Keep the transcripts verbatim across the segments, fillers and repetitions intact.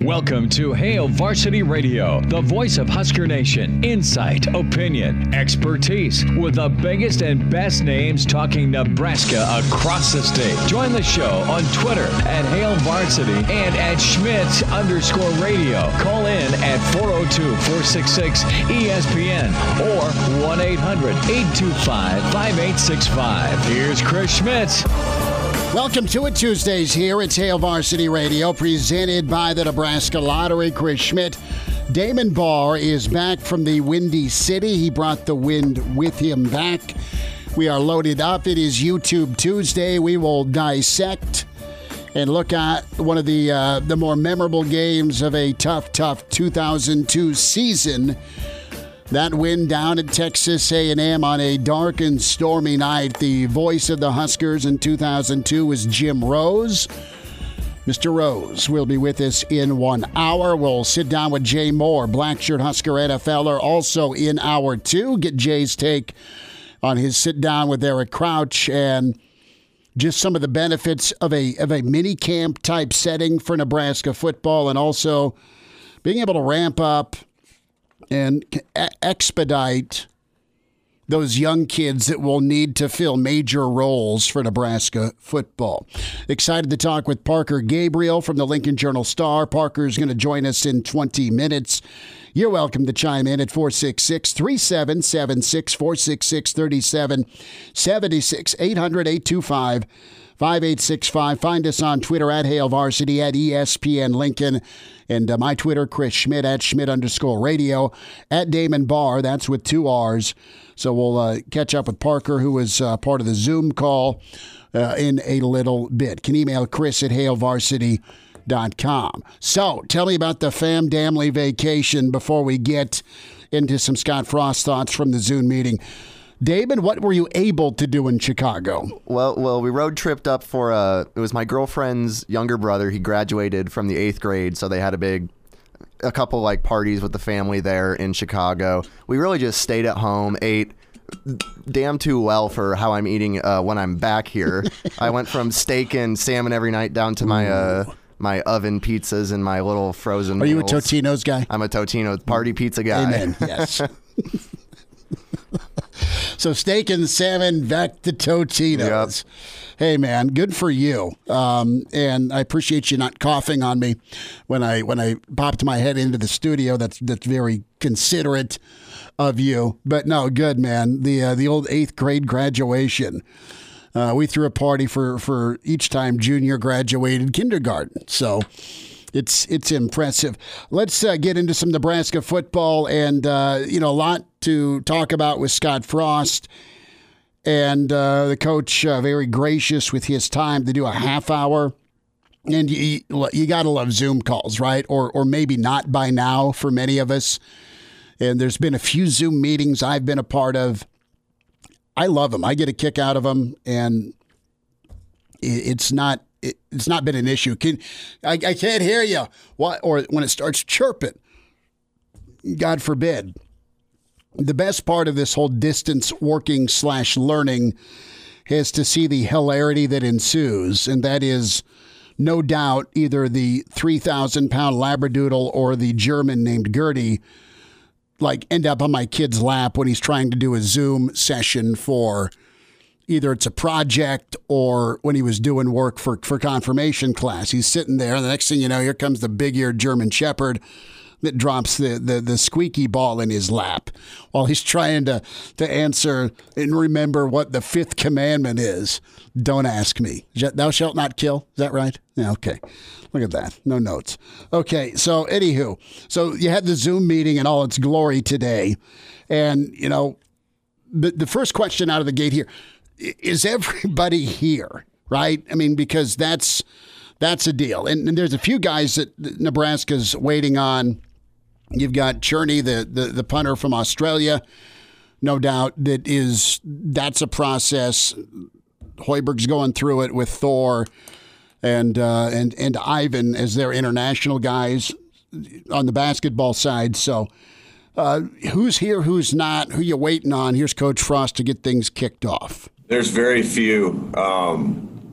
Welcome to Hail Varsity Radio, the voice of Husker Nation. Insight, opinion, expertise, with the biggest and best names talking Nebraska across the state. Join the show on Twitter at Hail Varsity and at Schmitz underscore radio. Call in at four oh two, four six six, E S P N or one eight hundred, eight two five, five eight six five. Here's Chris Schmitz. Welcome to it Tuesdays here. It's Hail Varsity Radio, presented by the Nebraska Lottery. Chris Schmidt. Damon Barr is back from the Windy City. He brought the wind with him back. We are loaded up. It is YouTube Tuesday. We will dissect and look at one of the uh, the more memorable games of a tough, tough two thousand two season. That win down at Texas A and M on a dark and stormy night. The voice of the Huskers in two thousand two was Jim Rose. Mister Rose will be with us in one hour. We'll sit down with Jay Moore, Blackshirt Husker N F L er, also in hour two. Get Jay's take on his sit down with Eric Crouch and just some of the benefits of a of a mini camp type setting for Nebraska football, and also being able to ramp up and expedite those young kids that will need to fill major roles for Nebraska football. Excited to talk with Parker Gabriel from the Lincoln Journal-Star. Parker is going to join us in twenty minutes. You're welcome to chime in at four six six, three seven seven six, four six six, three seven seven six, eight hundred, eight two five, five eight six five. Find us on Twitter at Hail Varsity, at E S P N Lincoln. And uh, my Twitter, Chris Schmidt, at Schmidt underscore radio, at Damon Barr. That's with two R's. So we'll uh, catch up with Parker, who was uh, part of the Zoom call, uh, in a little bit. Can email Chris at hail varsity dot com. So tell me about the Fam Damley vacation before we get into some Scott Frost thoughts from the Zoom meeting. David, what were you able to do in Chicago? Well, well, we road tripped up for uh it was my girlfriend's younger brother. He graduated from the eighth grade, so they had a big, a couple like parties with the family there in Chicago. We really just stayed at home, ate damn too well for how I'm eating uh, when I'm back here. I went from steak and salmon every night down to my uh, my oven pizzas and my little frozen. Are you meals. a Totino's guy? I'm a Totino party pizza guy. Amen. Yes. So steak and salmon, back to Totino's. Yep. Hey, man, good for you. Um, and I appreciate you not coughing on me when I when I popped my head into the studio. That's that's very considerate of you. But no, good, man. The uh, the old eighth grade graduation. Uh, we threw a party for, for each time junior graduated kindergarten. So it's it's impressive. Let's uh, get into some Nebraska football, and uh, you know, a lot to talk about with Scott Frost, and uh, the coach uh, very gracious with his time to do a half hour. And you you got to love Zoom calls, right? Or or maybe not by now for many of us. And there's been a few Zoom meetings I've been a part of. I love them. I get a kick out of them, and it's not. It, it's not been an issue. Can, I, I can't hear you. What? Or when it starts chirping, God forbid. The best part of this whole distance working slash learning is to see the hilarity that ensues, and that is no doubt either the three thousand pound Labradoodle or the German named Gertie like end up on my kid's lap when he's trying to do a Zoom session for either it's a project or when he was doing work for, for confirmation class. He's sitting there, and the next thing you know, here comes the big-eared German Shepherd that drops the, the, the squeaky ball in his lap while he's trying to, to answer and remember what the fifth commandment is. Don't ask me. Thou shalt not kill. Is that right? Yeah, okay. Look at that. No notes. Okay, so anywho, so you had the Zoom meeting in all its glory today. And, you know, the, the first question out of the gate here, is everybody here, right? I mean, because that's that's a deal. And, and there's a few guys that Nebraska's waiting on. You've got Cherney, the, the, the punter from Australia, no doubt, that is, that's a process. Hoiberg's going through it with Thor and uh, and and Ivan as their international guys on the basketball side. So uh, who's here, who's not, who you waiting on? Here's Coach Frost to get things kicked off. There's very few. Um,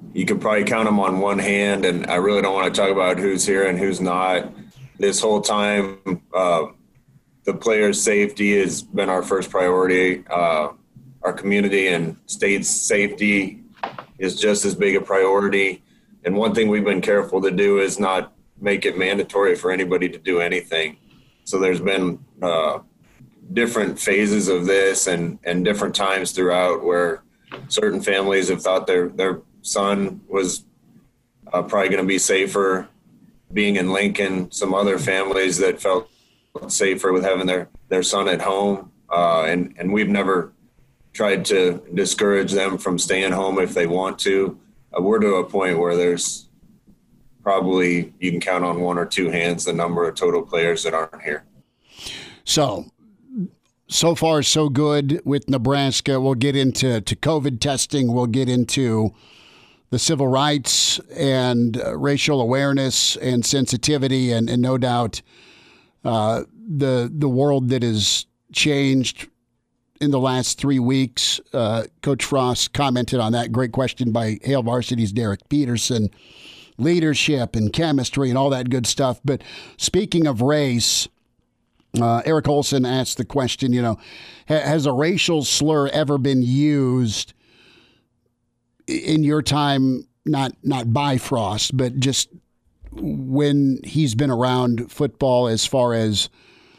you could probably count them on one hand, and I really don't want to talk about who's here and who's not. This whole time, uh, the players' safety has been our first priority. Uh, our community and state's safety is just as big a priority. And one thing we've been careful to do is not make it mandatory for anybody to do anything. So there's been uh, different phases of this and, and different times throughout where certain families have thought their, their son was uh, probably going to be safer being in Lincoln. Some other families that felt safer with having their, their son at home. Uh, and, and we've never tried to discourage them from staying home if they want to. Uh, we're to a point where there's probably, you can count on one or two hands the number of total players that aren't here. So, so far so good with Nebraska. We'll get into to COVID testing. We'll get into the civil rights and uh, racial awareness and sensitivity, and, and no doubt uh, the the world that has changed in the last three weeks. Uh, Coach Frost commented on that. Great question by Hail Varsity's Derek Peterson. Leadership and chemistry and all that good stuff. But speaking of race, uh, Eric Olson asked the question, you know, ha- has a racial slur ever been used in your time, not not by Frost, but just when he's been around football as far as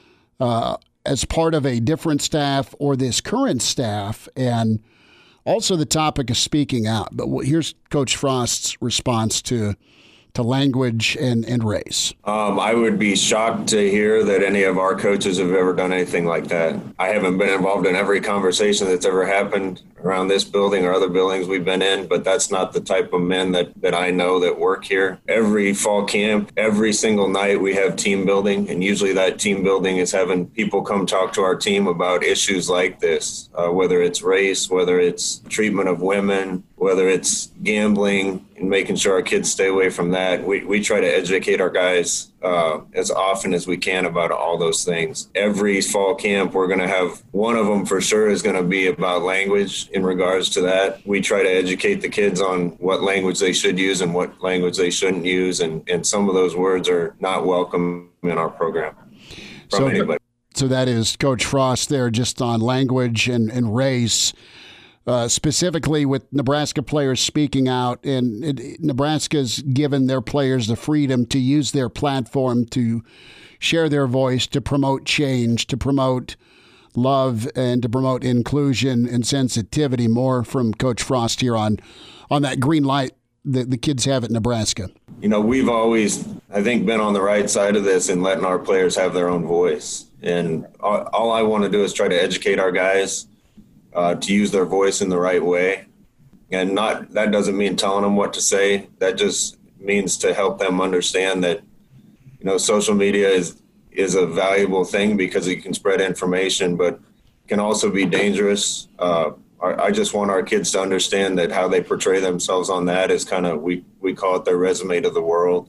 uh, as part of a different staff or this current staff, and also the topic of speaking out? But here's Coach Frost's response to to language and, and race. Um, I would be shocked to hear that any of our coaches have ever done anything like that. I haven't been involved in every conversation that's ever happened around this building or other buildings we've been in, but that's not the type of men that, that I know that work here. Every fall camp, every single night we have team building, and usually that team building is having people come talk to our team about issues like this, uh, whether it's race, whether it's treatment of women, whether it's gambling, and making sure our kids stay away from that. We we try to educate our guys uh, as often as we can about all those things. Every fall camp, we're going to have one of them for sure is going to be about language in regards to that. We try to educate the kids on what language they should use and what language they shouldn't use. And, and some of those words are not welcome in our program from so, anybody. So that is Coach Frost there just on language and, and race. Uh, specifically with Nebraska players speaking out, and it, Nebraska's given their players the freedom to use their platform to share their voice, to promote change, to promote love, and to promote inclusion and sensitivity. More from Coach Frost here on, on that green light that the kids have at Nebraska. You know, we've always, I think, been on the right side of this and letting our players have their own voice. And all, all I want to do is try to educate our guys Uh, to use their voice in the right way. And not that doesn't mean telling them what to say. That just means to help them understand that, you know, social media is is a valuable thing because it can spread information, but can also be dangerous. Uh, I, I just want our kids to understand that how they portray themselves on that is kind of, we, we call it their resume to the world,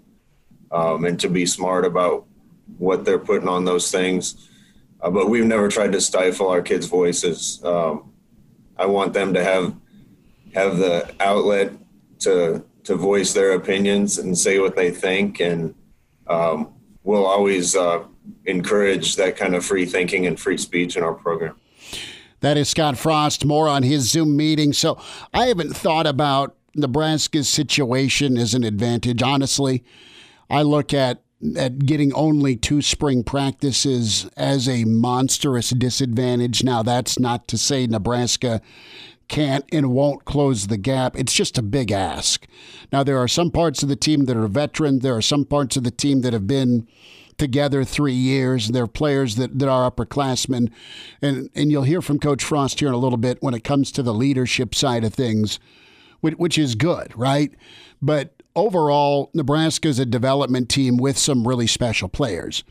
um, and to be smart about what they're putting on those things. Uh, but we've never tried to stifle our kids' voices. Um, I want them to have have the outlet to to voice their opinions and say what they think, and um, we'll always uh, encourage that kind of free thinking and free speech in our program. That is Scott Frost. More on his Zoom meeting. So I haven't thought about Nebraska's situation as an advantage. Honestly, I look at at getting only two spring practices as a monstrous disadvantage. Now, that's not to say Nebraska can't and won't close the gap. It's just a big ask. Now, there are some parts of the team that are veteran. There are some parts of the team that have been together three years. There are players that, that are upperclassmen. And, and you'll hear from Coach Frost here in a little bit when it comes to the leadership side of things, which, which is good, right? But overall, Nebraska is a development team with some really special players.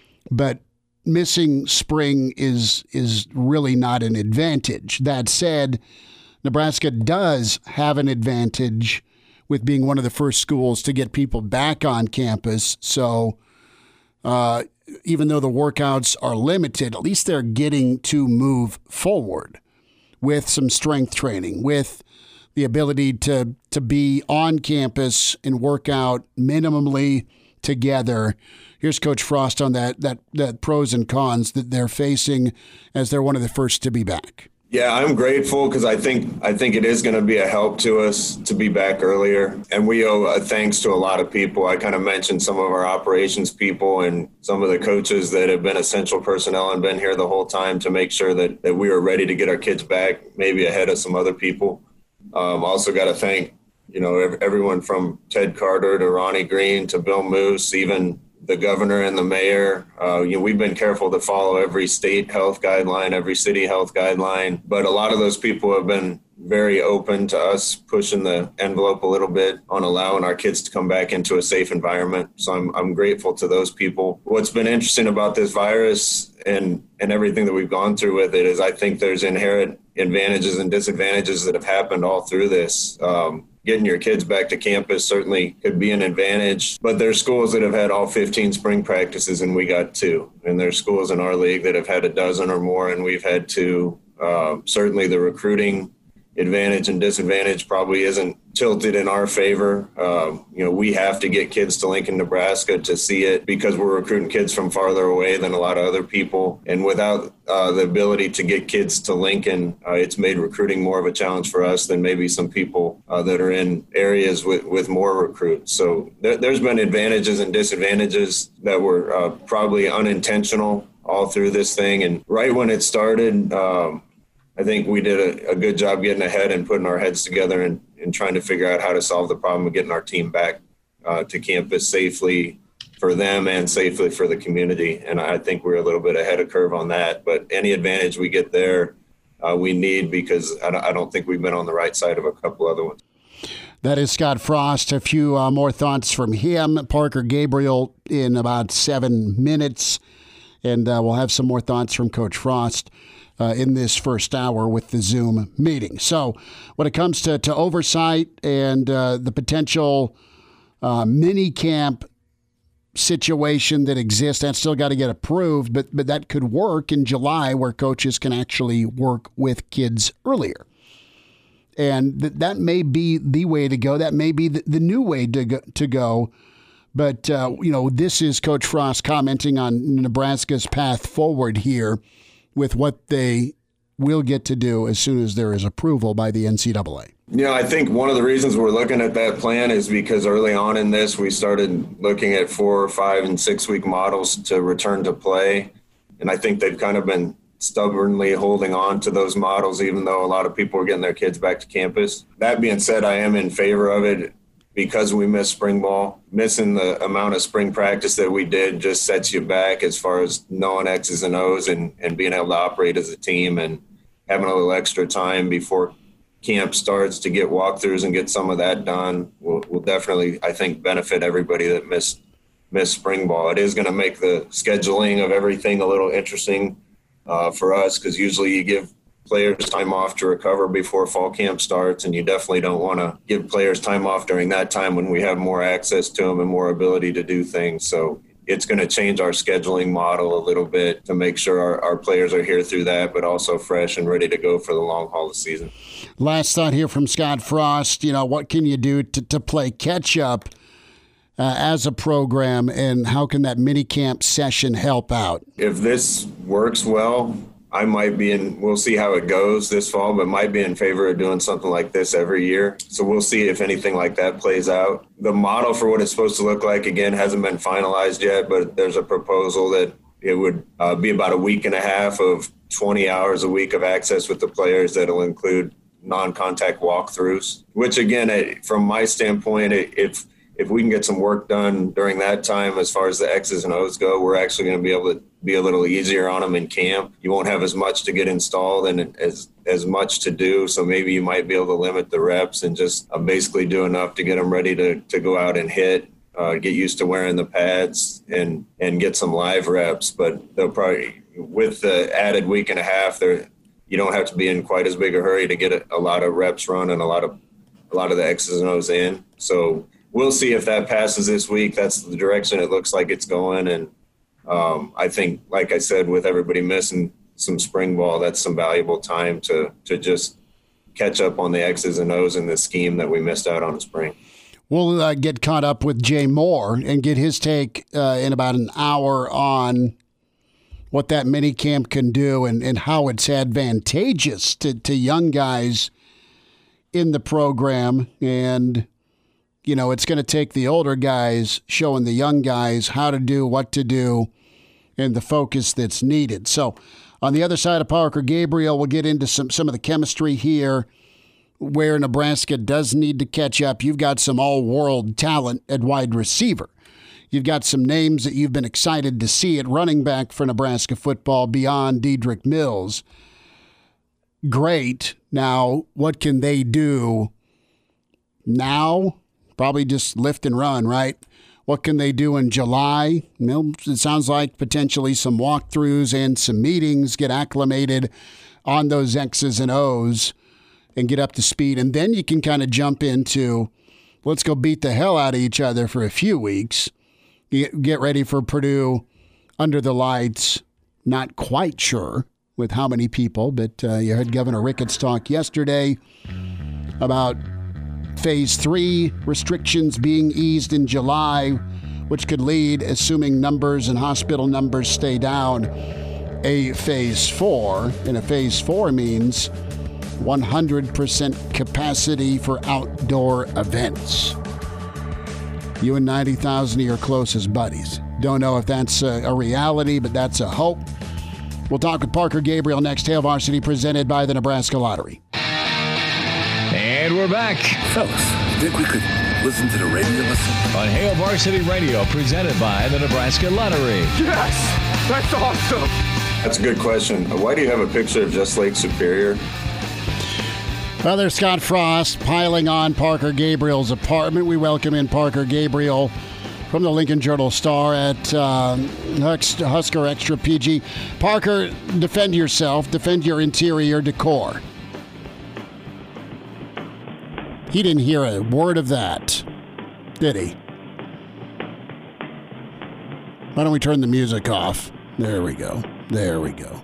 But missing spring is is really not an advantage. That said, Nebraska does have an advantage with being one of the first schools to get people back on campus. So uh, even though the workouts are limited, at least they're getting to move forward with some strength training, with the ability to to be on campus and work out minimally together. Here's Coach Frost on that that that pros and cons that they're facing as they're one of the first to be back. Yeah, I'm grateful because I think I think it is going to be a help to us to be back earlier. And we owe a thanks to a lot of people. I kind of mentioned some of our operations people and some of the coaches that have been essential personnel and been here the whole time to make sure that, that we were ready to get our kids back, maybe ahead of some other people. Um, also got to thank, you know, everyone from Ted Carter to Ronnie Green to Bill Moose, even the governor and the mayor. Uh, you know, we've been careful to follow every state health guideline, every city health guideline, but a lot of those people have been very open to us pushing the envelope a little bit on allowing our kids to come back into a safe environment. So I'm I'm grateful to those people. What's been interesting about this virus and, and everything that we've gone through with it is I think there's inherent advantages and disadvantages that have happened all through this. Um, Getting your kids back to campus certainly could be an advantage, but there's schools that have had all fifteen spring practices and we got two. And there's schools in our league that have had a dozen or more and we've had two. Uh, certainly the recruiting advantage and disadvantage probably isn't tilted in our favor. Um, you know, we have to get kids to Lincoln, Nebraska to see it because we're recruiting kids from farther away than a lot of other people. And without uh, the ability to get kids to Lincoln, uh, it's made recruiting more of a challenge for us than maybe some people uh, that are in areas with, with more recruits. So there, there's been advantages and disadvantages that were uh, probably unintentional all through this thing. And right when it started, um, I think we did a, a good job getting ahead and putting our heads together and, and trying to figure out how to solve the problem of getting our team back uh, to campus safely for them and safely for the community. And I think we're a little bit ahead of curve on that. But any advantage we get there, uh, we need because I don't, I don't think we've been on the right side of a couple other ones. That is Scott Frost. A few uh, more thoughts from him. Parker Gabriel in about seven minutes. And uh, we'll have some more thoughts from Coach Frost Uh, in this first hour with the Zoom meeting. So when it comes to, to oversight and uh, the potential uh, mini camp situation that exists, that's still got to get approved, but, but that could work in July where coaches can actually work with kids earlier. And th- that may be the way to go. That may be the, the new way to go. To go. But, uh, you know, this is Coach Frost commenting on Nebraska's path forward here with what they will get to do as soon as there is approval by the N C double A. You know, I think one of the reasons we're looking at that plan is because early on in this, we started looking at four, five, and six-week models to return to play. And I think they've kind of been stubbornly holding on to those models, even though a lot of people are getting their kids back to campus. That being said, I am in favor of it because we missed spring ball. Missing the amount of spring practice that we did just sets you back as far as knowing X's and O's and, and being able to operate as a team and having a little extra time before camp starts to get walkthroughs and get some of that done will, will definitely, I think, benefit everybody that missed, missed spring ball. It is going to make the scheduling of everything a little interesting uh, for us because usually you give players time off to recover before fall camp starts, and you definitely don't want to give players time off during that time when we have more access to them and more ability to do things. So it's going to change our scheduling model a little bit to make sure our, our players are here through that, but also fresh and ready to go for the long haul of the season. Last thought here from Scott Frost. You know, what can you do to, to play catch up uh, as a program, and how can that mini camp session help out? If this works well, I might be in, we'll see how it goes this fall, but might be in favor of doing something like this every year. So we'll see if anything like that plays out. The model for what it's supposed to look like, again, hasn't been finalized yet, but there's a proposal that it would uh, be about a week and a half of twenty hours a week of access with the players that'll include non-contact walkthroughs, which again, it, from my standpoint, it, if if we can get some work done during that time, as far as the X's and O's go, we're actually going to be able to be a little easier on them in camp. You won't have as much to get installed and as as much to do. So maybe you might be able to limit the reps and just uh, basically do enough to get them ready to, to go out and hit, uh, get used to wearing the pads and, and get some live reps. But they'll probably, with the added week and a half, they're, you don't have to be in quite as big a hurry to get a, a lot of reps run and a lot of, a lot of the X's and O's in. So we'll see if that passes this week. That's the direction it looks like it's going. And um, I think, like I said, with everybody missing some spring ball, that's some valuable time to to just catch up on the X's and O's in this scheme that we missed out on in spring. We'll uh, get caught up with Jay Moore and get his take uh, in about an hour on what that mini camp can do and, and how it's advantageous to, to young guys in the program. And, you know, it's going to take the older guys showing the young guys how to do what to do and the focus that's needed. So on the other side of Parker Gabriel, we'll get into some, some of the chemistry here where Nebraska does need to catch up. You've got some all-world talent at wide receiver. You've got some names that you've been excited to see at running back for Nebraska football beyond Dedrick Mills. Great. Now, what can they do now? Probably just lift and run, right? What can they do in July? Well, it sounds like potentially some walkthroughs and some meetings, get acclimated on those X's and O's and get up to speed. And then you can kind of jump into, let's go beat the hell out of each other for a few weeks. Get ready for Purdue under the lights. Not quite sure with how many people, but uh, you heard Governor Ricketts talk yesterday about phase three restrictions being eased in July, which could lead, assuming numbers and hospital numbers stay down, a phase four. And a phase four means one hundred percent capacity for outdoor events. You and ninety thousand of your closest buddies. Don't know if that's a, a reality, but that's a hope. We'll talk with Parker Gabriel next. Hail Varsity presented by the Nebraska Lottery. And we're back. Fellas, think we could listen to the radio listen? On Hail Varsity Radio presented by the Nebraska Lottery. Yes! That's awesome! That's a good question. Why do you have a picture of just Lake Superior? Well, there's Scott Frost piling on Parker Gabriel's apartment. We welcome in Parker Gabriel from the Lincoln Journal-Star at uh, Husker Extra P G. Parker, defend yourself. Defend your interior decor. He didn't hear a word of that, did he? Why don't we turn the music off? There we go. There we go.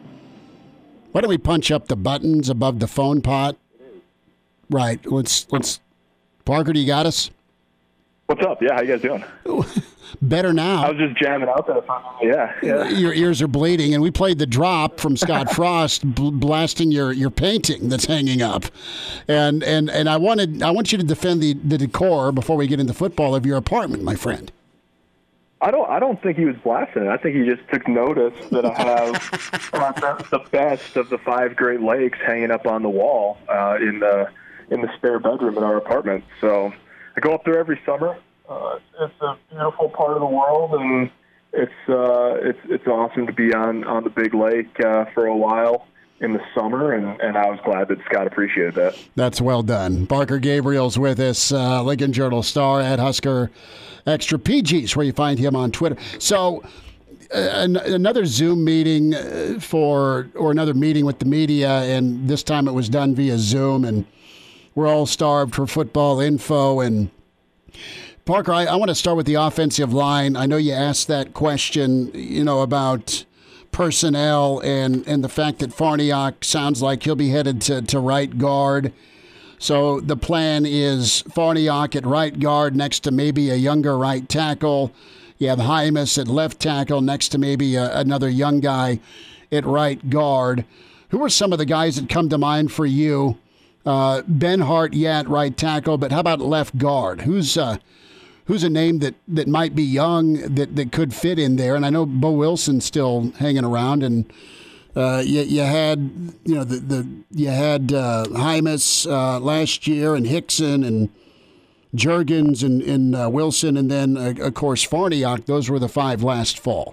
Why don't we punch up the buttons above the phone pot? Right. Let's let's. Parker, do you got us? What's up? Yeah, how you guys doing? Better now. I was just jamming out there. Yeah, yeah. Your ears are bleeding, and we played the drop from Scott Frost bl- blasting your, your painting that's hanging up, and and and I wanted I want you to defend the, the decor before we get into football of your apartment, my friend. I don't. I don't think he was blasting it. I think he just took notice that I have uh, the best of the five Great Lakes hanging up on the wall uh, in the in the spare bedroom in our apartment. So I go up there every summer. Uh, it's a beautiful part of the world, and it's uh, it's it's awesome to be on, on the big lake uh, for a while in the summer, and, and I was glad that Scott appreciated that. That's well done. Parker Gabriel's with us, uh, Lincoln Journal-Star at Husker Extra P Gs, where you find him on Twitter. So uh, an- another Zoom meeting uh, for, or another meeting with the media, and this time it was done via Zoom, and we're all starved for football info. And Parker, I, I want to start with the offensive line. I know you asked that question, you know, about personnel and, and the fact that Farniok sounds like he'll be headed to, to right guard. So the plan is Farniok at right guard next to maybe a younger right tackle. You have Hymas at left tackle next to maybe a, another young guy at right guard. Who are some of the guys that come to mind for you? Uh, Ben Hart, yeah, at right tackle, but how about left guard? Who's uh, who's a name that, that might be young that, that could fit in there? And I know Bo Wilson's still hanging around, and uh, you, you had you know the, the you had uh, Hymas uh, last year, and Hickson and Juergens and, and uh, Wilson, and then uh, of course Farniok. Those were the five last fall.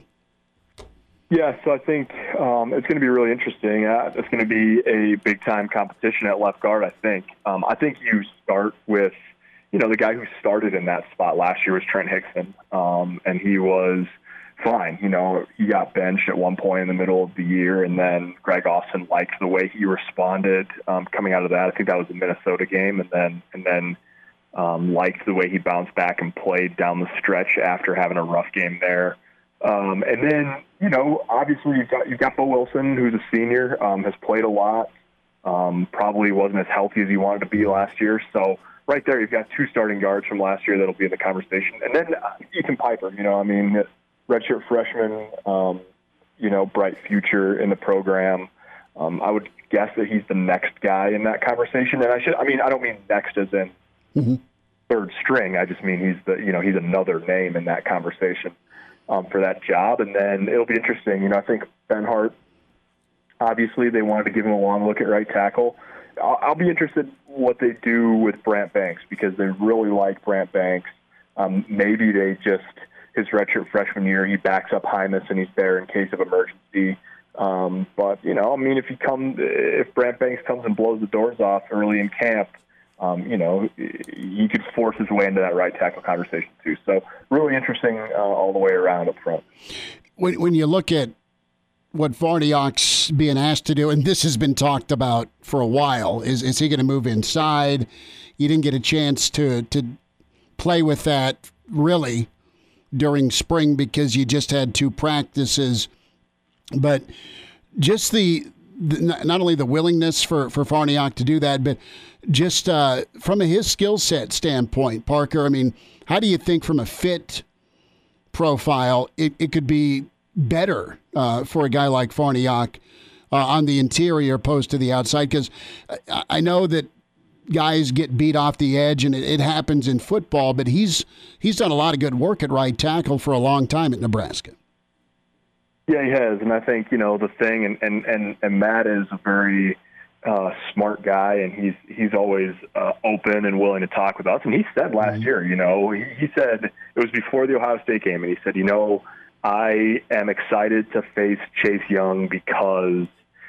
Yeah, so I think um, it's going to be really interesting. Uh, it's going to be a big-time competition at left guard, I think. Um, I think you start with, you know, the guy who started in that spot last year was Trent Hickson, um, and he was fine. You know, he got benched at one point in the middle of the year, and then Greg Austin liked the way he responded um, coming out of that. I think that was the Minnesota game, and then and then um, liked the way he bounced back and played down the stretch after having a rough game there. Um, and then, you know, obviously you've got, you've got Bo Wilson, who's a senior, um, has played a lot. Um, probably wasn't as healthy as he wanted to be last year. So right there, you've got two starting guards from last year that'll be in the conversation. And then uh, Ethan Piper, you know, I mean, redshirt freshman, um, you know, bright future in the program. Um, I would guess that he's the next guy in that conversation. And I should, I mean, I don't mean next as in mm-hmm. third string. I just mean he's the, you know, he's another name in that conversation um, for that job. And then it'll be interesting. You know, I think Ben Hart, obviously they wanted to give him a long look at right tackle. I'll, I'll be interested what they do with Brant Banks because they really like Brant Banks. Um, maybe they just, his redshirt freshman year, he backs up Hymas and he's there in case of emergency. Um, but, you know, I mean, if he come, if Brant Banks comes and blows the doors off early in camp, um, you know, he could force his way into that right tackle conversation too. So really interesting uh, all the way around up front. When, when you look at what Farniok's being asked to do, and this has been talked about for a while, is is he going to move inside? You didn't get a chance to to play with that really during spring because you just had two practices. But just the, the not only the willingness for, for Farniok to do that, but just uh, from a, his skill set standpoint, Parker, I mean, how do you think from a fit profile it, it could be better uh, for a guy like Farniok uh, on the interior opposed to the outside? Because I, I know that guys get beat off the edge, and it, it happens in football, but he's he's done a lot of good work at right tackle for a long time at Nebraska. Yeah, he has, and I think, you know, the thing, and, and, and, and Matt is a very uh, smart guy, and he's he's always uh, open and willing to talk with us. And he said last mm-hmm. year, you know, he, he said, it was before the Ohio State game, and he said, you know, I am excited to face Chase Young because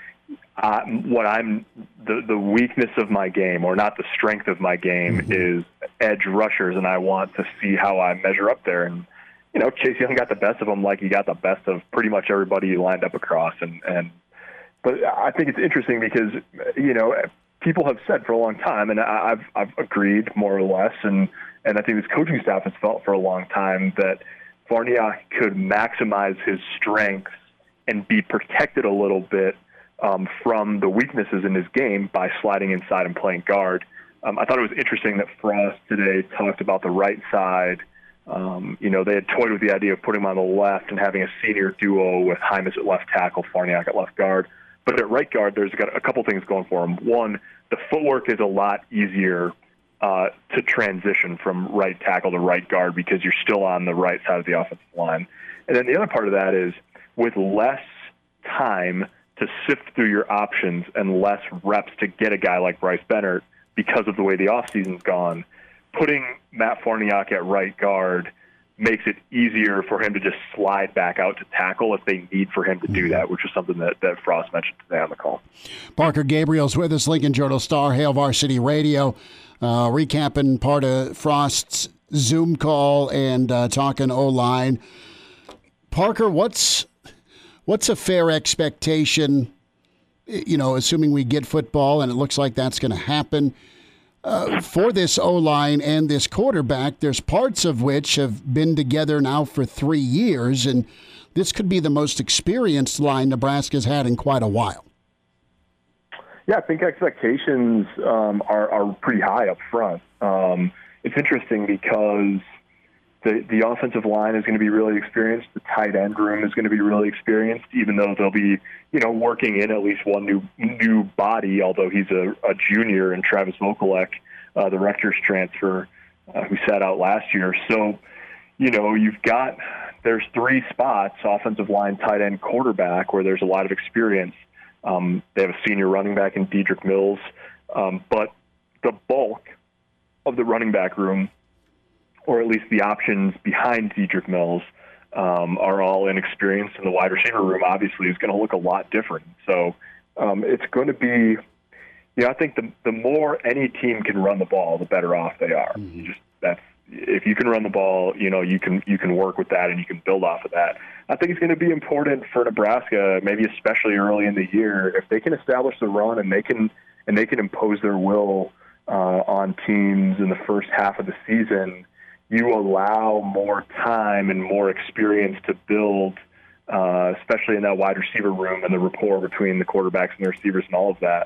I, what I'm the, the weakness of my game, or not the strength of my game, mm-hmm. is edge rushers, and I want to see how I measure up there. And you know, Chase Young got the best of him, like he got the best of pretty much everybody he lined up across. And and but I think it's interesting because you know people have said for a long time, and I've I've agreed more or less, and and I think this coaching staff has felt for a long time that Farniok could maximize his strengths and be protected a little bit um, from the weaknesses in his game by sliding inside and playing guard. Um, I thought it was interesting that Frost today talked about the right side. Um, you know, they had toyed with the idea of putting him on the left and having a senior duo with Hymas at left tackle, Farniok at left guard. But at right guard, there's got a couple things going for him. One, the footwork is a lot easier Uh, to transition from right tackle to right guard because you're still on the right side of the offensive line. And then the other part of that is with less time to sift through your options and less reps to get a guy like Bryce Bennett because of the way the offseason's gone, putting Matt Farniok at right guard makes it easier for him to just slide back out to tackle if they need for him to do that, which is something that, that Frost mentioned today on the call. Parker Gabriel's with us, Lincoln Journal-Star, Hail Varsity Radio. Uh, recapping part of Frost's Zoom call and uh, talking O-line. Parker, what's what's a fair expectation, you know, assuming we get football, and it looks like that's going to happen, uh, for this O-line and this quarterback? There's parts of which have been together now for three years, and this could be the most experienced line Nebraska's had in quite a while. Yeah, I think expectations um, are, are pretty high up front. Um, it's interesting because the the offensive line is going to be really experienced. The tight end room is going to be really experienced, even though they'll be, you know, working in at least one new new body, although he's a, a junior, and Travis Vokalek, uh, the Rutgers transfer, uh, who sat out last year. So, you know, you've got, there's three spots, offensive line, tight end, quarterback, where there's a lot of experience. Um, they have a senior running back in Dedrick Mills, um, but the bulk of the running back room, or at least the options behind Dedrick Mills, um, are all inexperienced, and the wide receiver room obviously is going to look a lot different. So um, it's going to be, you know, I think the the more any team can run the ball, the better off they are. Mm-hmm. Just that's if you can run the ball, you know, you can you can work with that and you can build off of that. I think it's going to be important for Nebraska, maybe especially early in the year, if they can establish the run and they can and they can impose their will uh, on teams in the first half of the season. You allow more time and more experience to build, uh, especially in that wide receiver room and the rapport between the quarterbacks and the receivers and all of that.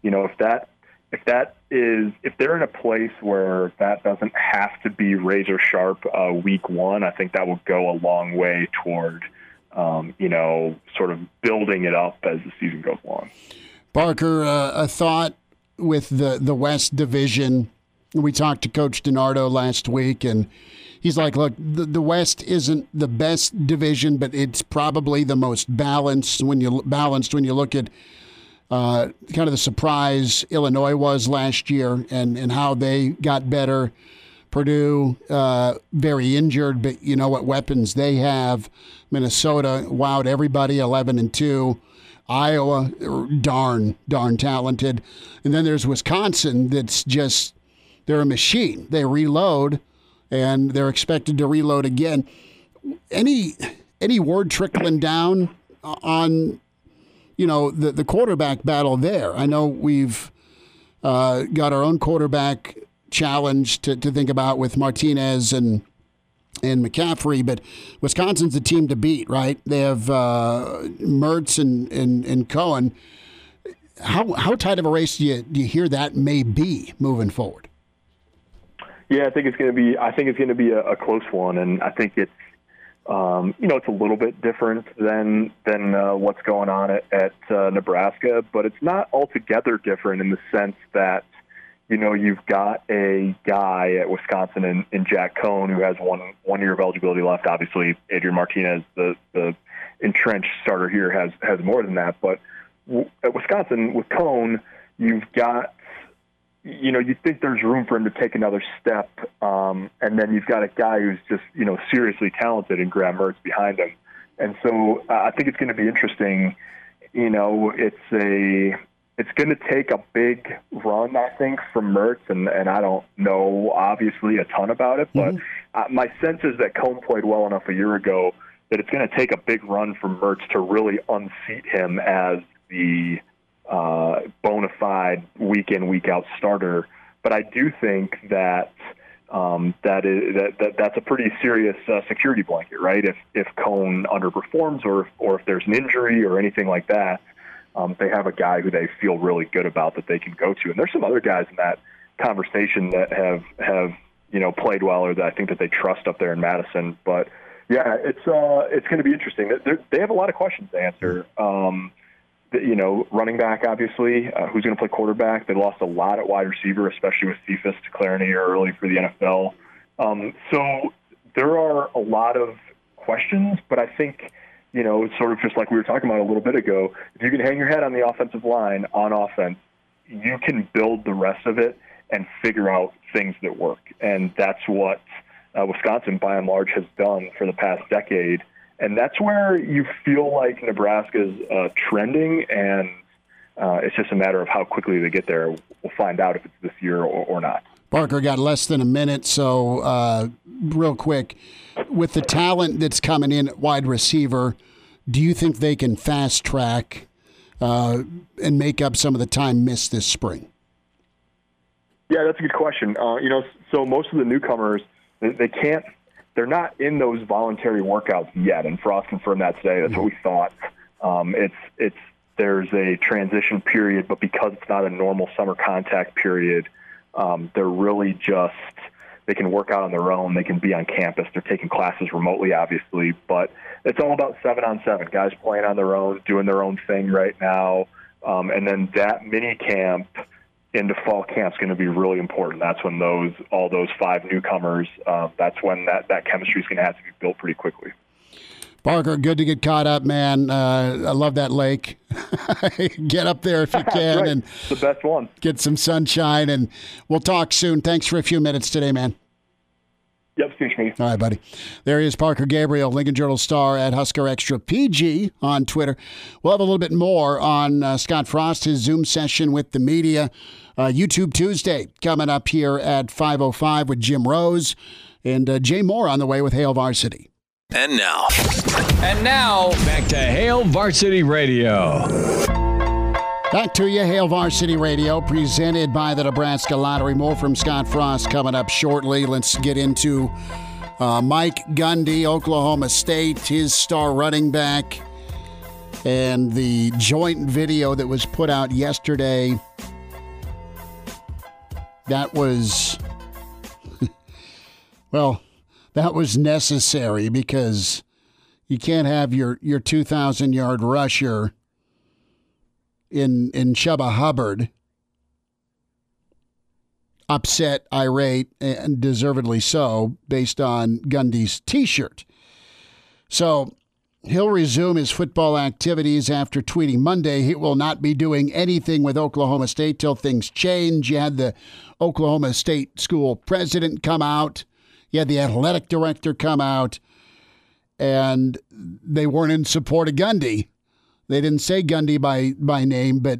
you know, if that if that is if they're in a place where that doesn't have to be razor sharp uh, week one, I think that will go a long way toward um, you know, sort of building it up as the season goes along. Parker, uh, a thought with the the West Division. We talked to Coach DiNardo last week, and he's like, look, the, the West isn't the best division, but it's probably the most balanced when you balanced when you look at uh, kind of the surprise Illinois was last year and, and how they got better. Purdue, uh, very injured, but you know what weapons they have. Minnesota wowed everybody, eleven and two. Iowa, darn, darn talented. And then there's Wisconsin that's just, they're a machine. They reload, and they're expected to reload again. Any any word trickling down on, you know, the, the quarterback battle there? I know we've uh, got our own quarterback challenge to, to think about with Martinez and and McCaffrey, but Wisconsin's the team to beat, right? They have uh, Mertz and, and, and Cohen. How how tight of a race do you, do you hear that may be moving forward? Yeah, I think it's going to be. I think it's going to be a, a close one, and I think it's, um, you know, it's a little bit different than than uh, what's going on at, at uh, Nebraska, but it's not altogether different in the sense that, you know, you've got a guy at Wisconsin in, in Jack Cohn who has one one year of eligibility left. Obviously, Adrian Martinez, the the entrenched starter here, has has more than that. But w- at Wisconsin with Cohn, you've got, you know, you think there's room for him to take another step, um, and then you've got a guy who's just, you know, seriously talented in Graham Mertz behind him. And so uh, I think it's going to be interesting. You know, it's a it's going to take a big run, I think, from Mertz, and, and I don't know, obviously, a ton about it, but mm-hmm. uh, my sense is that Cohn played well enough a year ago that it's going to take a big run from Mertz to really unseat him as the uh, bona fide week-in, week-out starter. But I do think that um, that is that, that that's a pretty serious uh, security blanket, right? If if Cohn underperforms, or or if there's an injury or anything like that, um, they have a guy who they feel really good about that they can go to. And there's some other guys in that conversation that have have you know played well, or that I think that they trust up there in Madison. But yeah, it's uh it's going to be interesting. They're, they have a lot of questions to answer. Um, You know, running back, obviously, uh, who's going to play quarterback. They lost a lot at wide receiver, especially with Cephas to Clarity early for the N F L. Um, so there are a lot of questions, but I think, you know, it's sort of just like we were talking about a little bit ago. If you can hang your head on the offensive line on offense, you can build the rest of it and figure out things that work. And that's what uh, Wisconsin, by and large, has done for the past decade. And that's where you feel like Nebraska's uh, trending, and uh, it's just a matter of how quickly they get there. We'll find out if it's this year or, or not. Parker, got less than a minute, so uh, real quick. With the talent that's coming in at wide receiver, do you think they can fast track uh, and make up some of the time missed this spring? Yeah, that's a good question. Uh, you know, so most of the newcomers, they, they can't. They're not in those voluntary workouts yet, and Frost confirmed that today. That's what we thought. Um, it's it's there's a transition period, but because it's not a normal summer contact period, um, they're really just they can work out on their own. They can be on campus. They're taking classes remotely, obviously, but it's all about seven on seven. Guys playing on their own, doing their own thing right now, um, and then that mini camp into fall camp is going to be really important. That's when those all those five newcomers, uh, that's when that, that chemistry is going to have to be built pretty quickly. Parker, good to get caught up, man. Uh, I love that lake. Get up there if you can. Right. And it's the best one. Get some sunshine, and we'll talk soon. Thanks for a few minutes today, man. Yep, excuse me. All right, buddy. There he is, Parker Gabriel, Lincoln Journal star at Husker Extra P G on Twitter. We'll have a little bit more on uh, Scott Frost, his Zoom session with the media. Uh, YouTube Tuesday coming up here at five oh five with Jim Rose, and uh, Jay Moore on the way with Hail Varsity. And now. And now, back to Hail Varsity Radio. Back to you, Hail Varsity Radio, presented by the Nebraska Lottery. More from Scott Frost coming up shortly. Let's get into uh, Mike Gundy, Oklahoma State, his star running back, and the joint video that was put out yesterday that was, well, that was necessary because you can't have your, your two thousand yard rusher in in Chuba Hubbard upset, irate, and deservedly so based on Gundy's T-shirt. So he'll resume his football activities after tweeting Monday he will not be doing anything with Oklahoma State till things change. You had the Oklahoma State school president come out. You had the athletic director come out. And they weren't in support of Gundy. They didn't say Gundy by, by name, but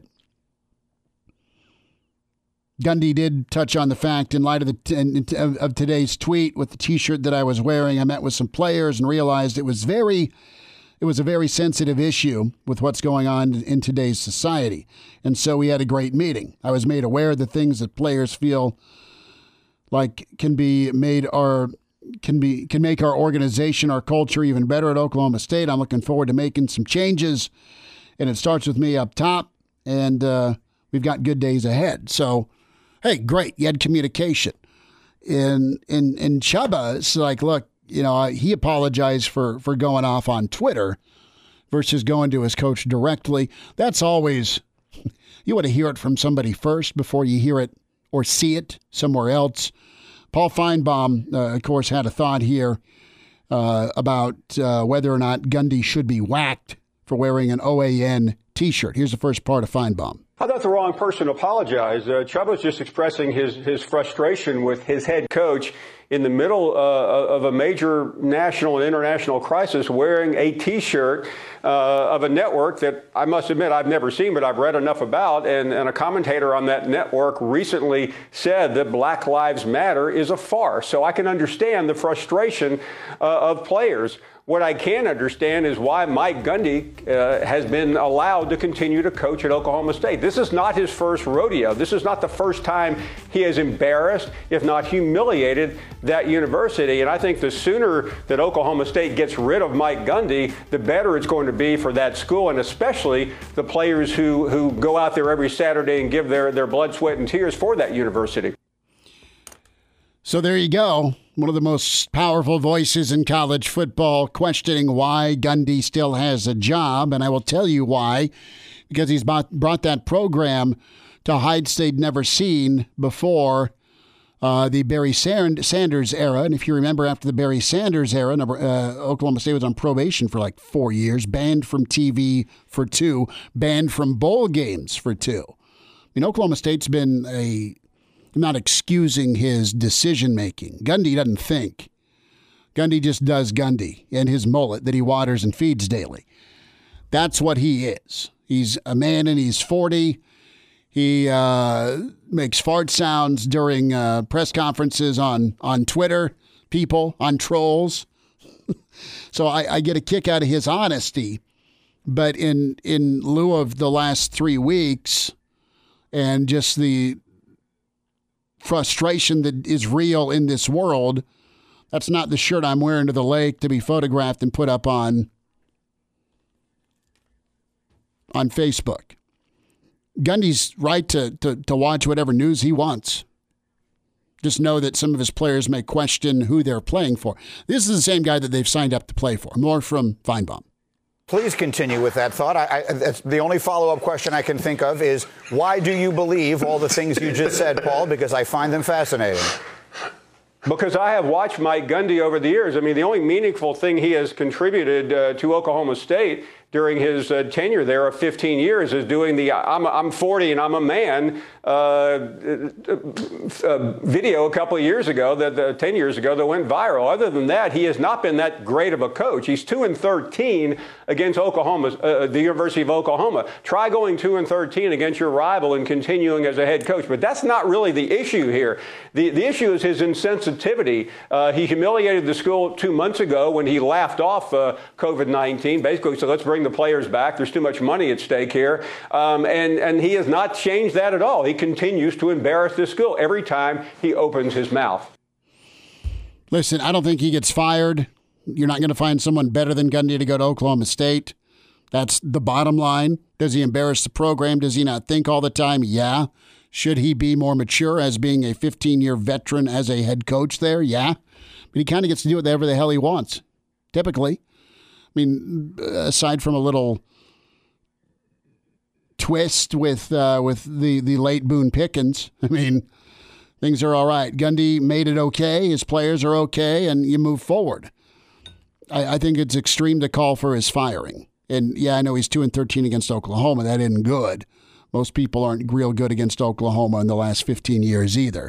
Gundy did touch on the fact in light of, the, of, of today's tweet with the T-shirt that I was wearing. I met with some players and realized it was very, it was a very sensitive issue with what's going on in today's society. And so we had a great meeting. I was made aware of the things that players feel like can be made our can be can make our organization, our culture even better at Oklahoma State. I'm looking forward to making some changes, and it starts with me up top, and uh, we've got good days ahead. So, hey, great, you had communication. In in in Chuba, it's like, look, you know, he apologized for for going off on Twitter versus going to his coach directly. That's always, you want to hear it from somebody first before you hear it or see it somewhere else. Paul Feinbaum, uh, of course, had a thought here uh, about uh, whether or not Gundy should be whacked for wearing an O A N T-shirt. Here's the first part of Feinbaum. I'm not the wrong person to apologize. Uh, Chuba's just expressing his, his frustration with his head coach in the middle uh, of a major national and international crisis wearing a T-shirt uh, of a network that I must admit I've never seen, but I've read enough about. And, and a commentator on that network recently said that Black Lives Matter is a farce. So I can understand the frustration uh, of players. What I can understand is why Mike Gundy uh, has been allowed to continue to coach at Oklahoma State. This is not his first rodeo. This is not the first time he has embarrassed, if not humiliated, that university. And I think the sooner that Oklahoma State gets rid of Mike Gundy, the better it's going to be for that school, and especially the players who, who go out there every Saturday and give their, their blood, sweat, and tears for that university. So there you go. One of the most powerful voices in college football questioning why Gundy still has a job. And I will tell you why. Because he's brought, brought that program to heights they'd never seen before uh, the Barry Sanders era. And if you remember, after the Barry Sanders era, number, uh, Oklahoma State was on probation for like four years, banned from T V for two, banned from bowl games for two. I mean, Oklahoma State's been a... I'm not excusing his decision-making. Gundy doesn't think. Gundy just does Gundy and his mullet that he waters and feeds daily. That's what he is. He's a man and he's forty. He uh, makes fart sounds during uh, press conferences on, on Twitter, people, on trolls. So I, I get a kick out of his honesty. But in in lieu of the last three weeks and just the frustration that is real in this world, that's not the shirt I'm wearing to the lake to be photographed and put up on on Facebook. Gundy's right to, to, to watch whatever news he wants. Just know that some of his players may question who they're playing for. This is the same guy that they've signed up to play for. More from Feinbaum. Please continue with that thought. I, I, that's the only follow-up question I can think of is, why do you believe all the things you just said, Paul? Because I find them fascinating. Because I have watched Mike Gundy over the years. I mean, the only meaningful thing he has contributed uh, to Oklahoma State during his uh, tenure there of fifteen years is doing the I'm, I'm forty and I'm a man uh, uh, video a couple of years ago, that uh, ten years ago, that went viral. Other than that, he has not been that great of a coach. He's two and thirteen against Oklahoma, uh, the University of Oklahoma. Try going two and thirteen against your rival and continuing as a head coach. But that's not really the issue here. The, the issue is his insensitivity. Uh, he humiliated the school two months ago when he laughed off uh, COVID nineteen, basically, so let's bring the players back. There's too much money at stake here. Um, and, and he has not changed that at all. He continues to embarrass this school every time he opens his mouth. Listen, I don't think he gets fired. You're not going to find someone better than Gundy to go to Oklahoma State. That's the bottom line. Does he embarrass the program? Does he not think all the time? Yeah. Should he be more mature as being a fifteen-year veteran as a head coach there? Yeah. But he kind of gets to do whatever the hell he wants, typically. I mean, aside from a little twist with uh, with the, the late Boone Pickens, I mean, things are all right. Gundy made it okay. His players are okay, and you move forward. I, I think it's extreme to call for his firing. And, yeah, I know he's two and thirteen against Oklahoma. That isn't good. Most people aren't real good against Oklahoma in the last fifteen years either.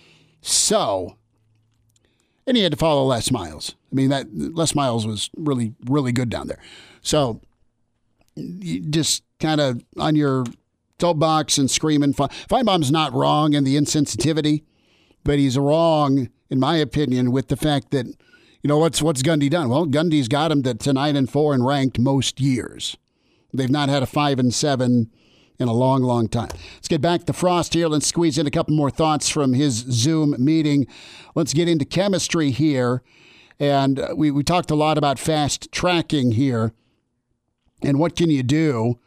So, and he had to follow Les Miles. I mean, that Les Miles was really, really good down there. So, you just kind of on your soapbox and screaming. Feinbaum's not wrong in the insensitivity, but he's wrong, in my opinion, with the fact that, you know, what's what's Gundy done? Well, Gundy's got him to, to nine and four and ranked most years. They've not had a five and seven in a long, long time. Let's get back to Frost here. Let's squeeze in a couple more thoughts from his Zoom meeting. Let's get into chemistry here. And we, we talked a lot about fast tracking here. And what can you do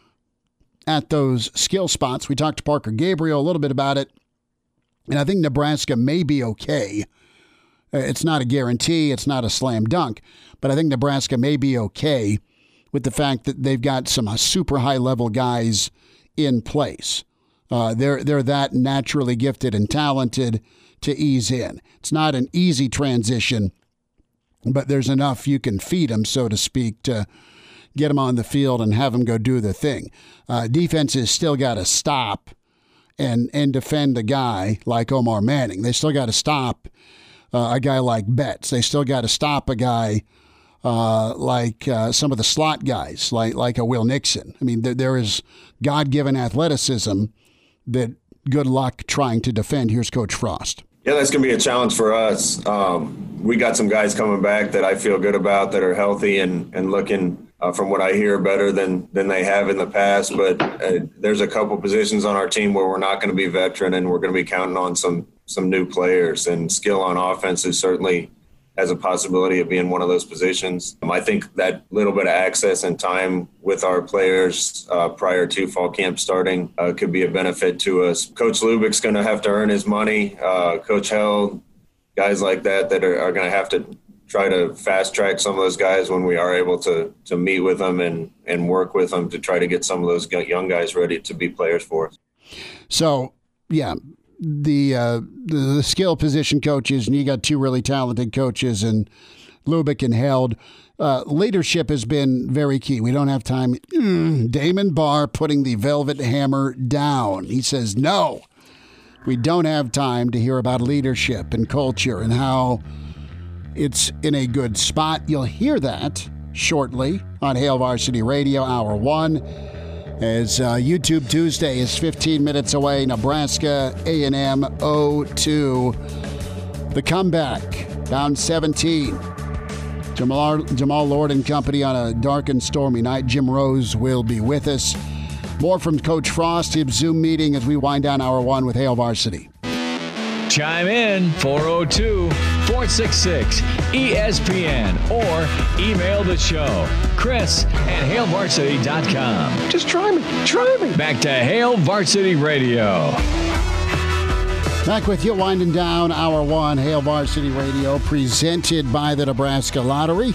at those skill spots? We talked to Parker Gabriel a little bit about it. And I think Nebraska may be okay. It's not a guarantee. It's not a slam dunk. But I think Nebraska may be okay with the fact that they've got some super high-level guys in place. Uh, they're they're that naturally gifted and talented to ease in. It's not an easy transition, but there's enough you can feed them, so to speak, to get them on the field and have them go do the thing. Uh, defenses still got to stop and and defend a guy like Omar Manning. They still got to stop uh, a guy like Betts. They still got to stop a guy Uh, like uh, some of the slot guys, like like a Will Nixon. I mean, there, there is God-given athleticism that good luck trying to defend. Here's Coach Frost. Yeah, that's going to be a challenge for us. Um, we got some guys coming back that I feel good about that are healthy and, and looking, uh, from what I hear, better than, than they have in the past. But uh, there's a couple positions on our team where we're not going to be veteran and we're going to be counting on some some new players. And skill on offense is certainly has a possibility of being one of those positions. Um, I think that little bit of access and time with our players uh, prior to fall camp starting uh, could be a benefit to us. Coach Lubick's going to have to earn his money. Uh, Coach Held, guys like that that are, are going to have to try to fast track some of those guys when we are able to to meet with them and, and work with them to try to get some of those young guys ready to be players for us. So, yeah. The, uh, the the skill position coaches, and you got two really talented coaches, and Lubick and Held. Uh, leadership has been very key. We don't have time. Mm, Damon Barr putting the velvet hammer down. He says, no, we don't have time to hear about leadership and culture and how it's in a good spot. You'll hear that shortly on Hail Varsity Radio, Hour one. As uh, YouTube Tuesday is fifteen minutes away, Nebraska A and M oh two. The comeback, down seventeen. Jamal, Jamal Lord and company on a dark and stormy night. Jim Rose will be with us. More from Coach Frost, his Zoom meeting as we wind down Hour one with Hail Varsity. Chime in four oh two, four six six, E S P N or email the show, Chris at hail varsity dot com. Just try me. Try me. Back to Hail Varsity Radio. Back with you, winding down Hour one, Hail Varsity Radio, presented by the Nebraska Lottery.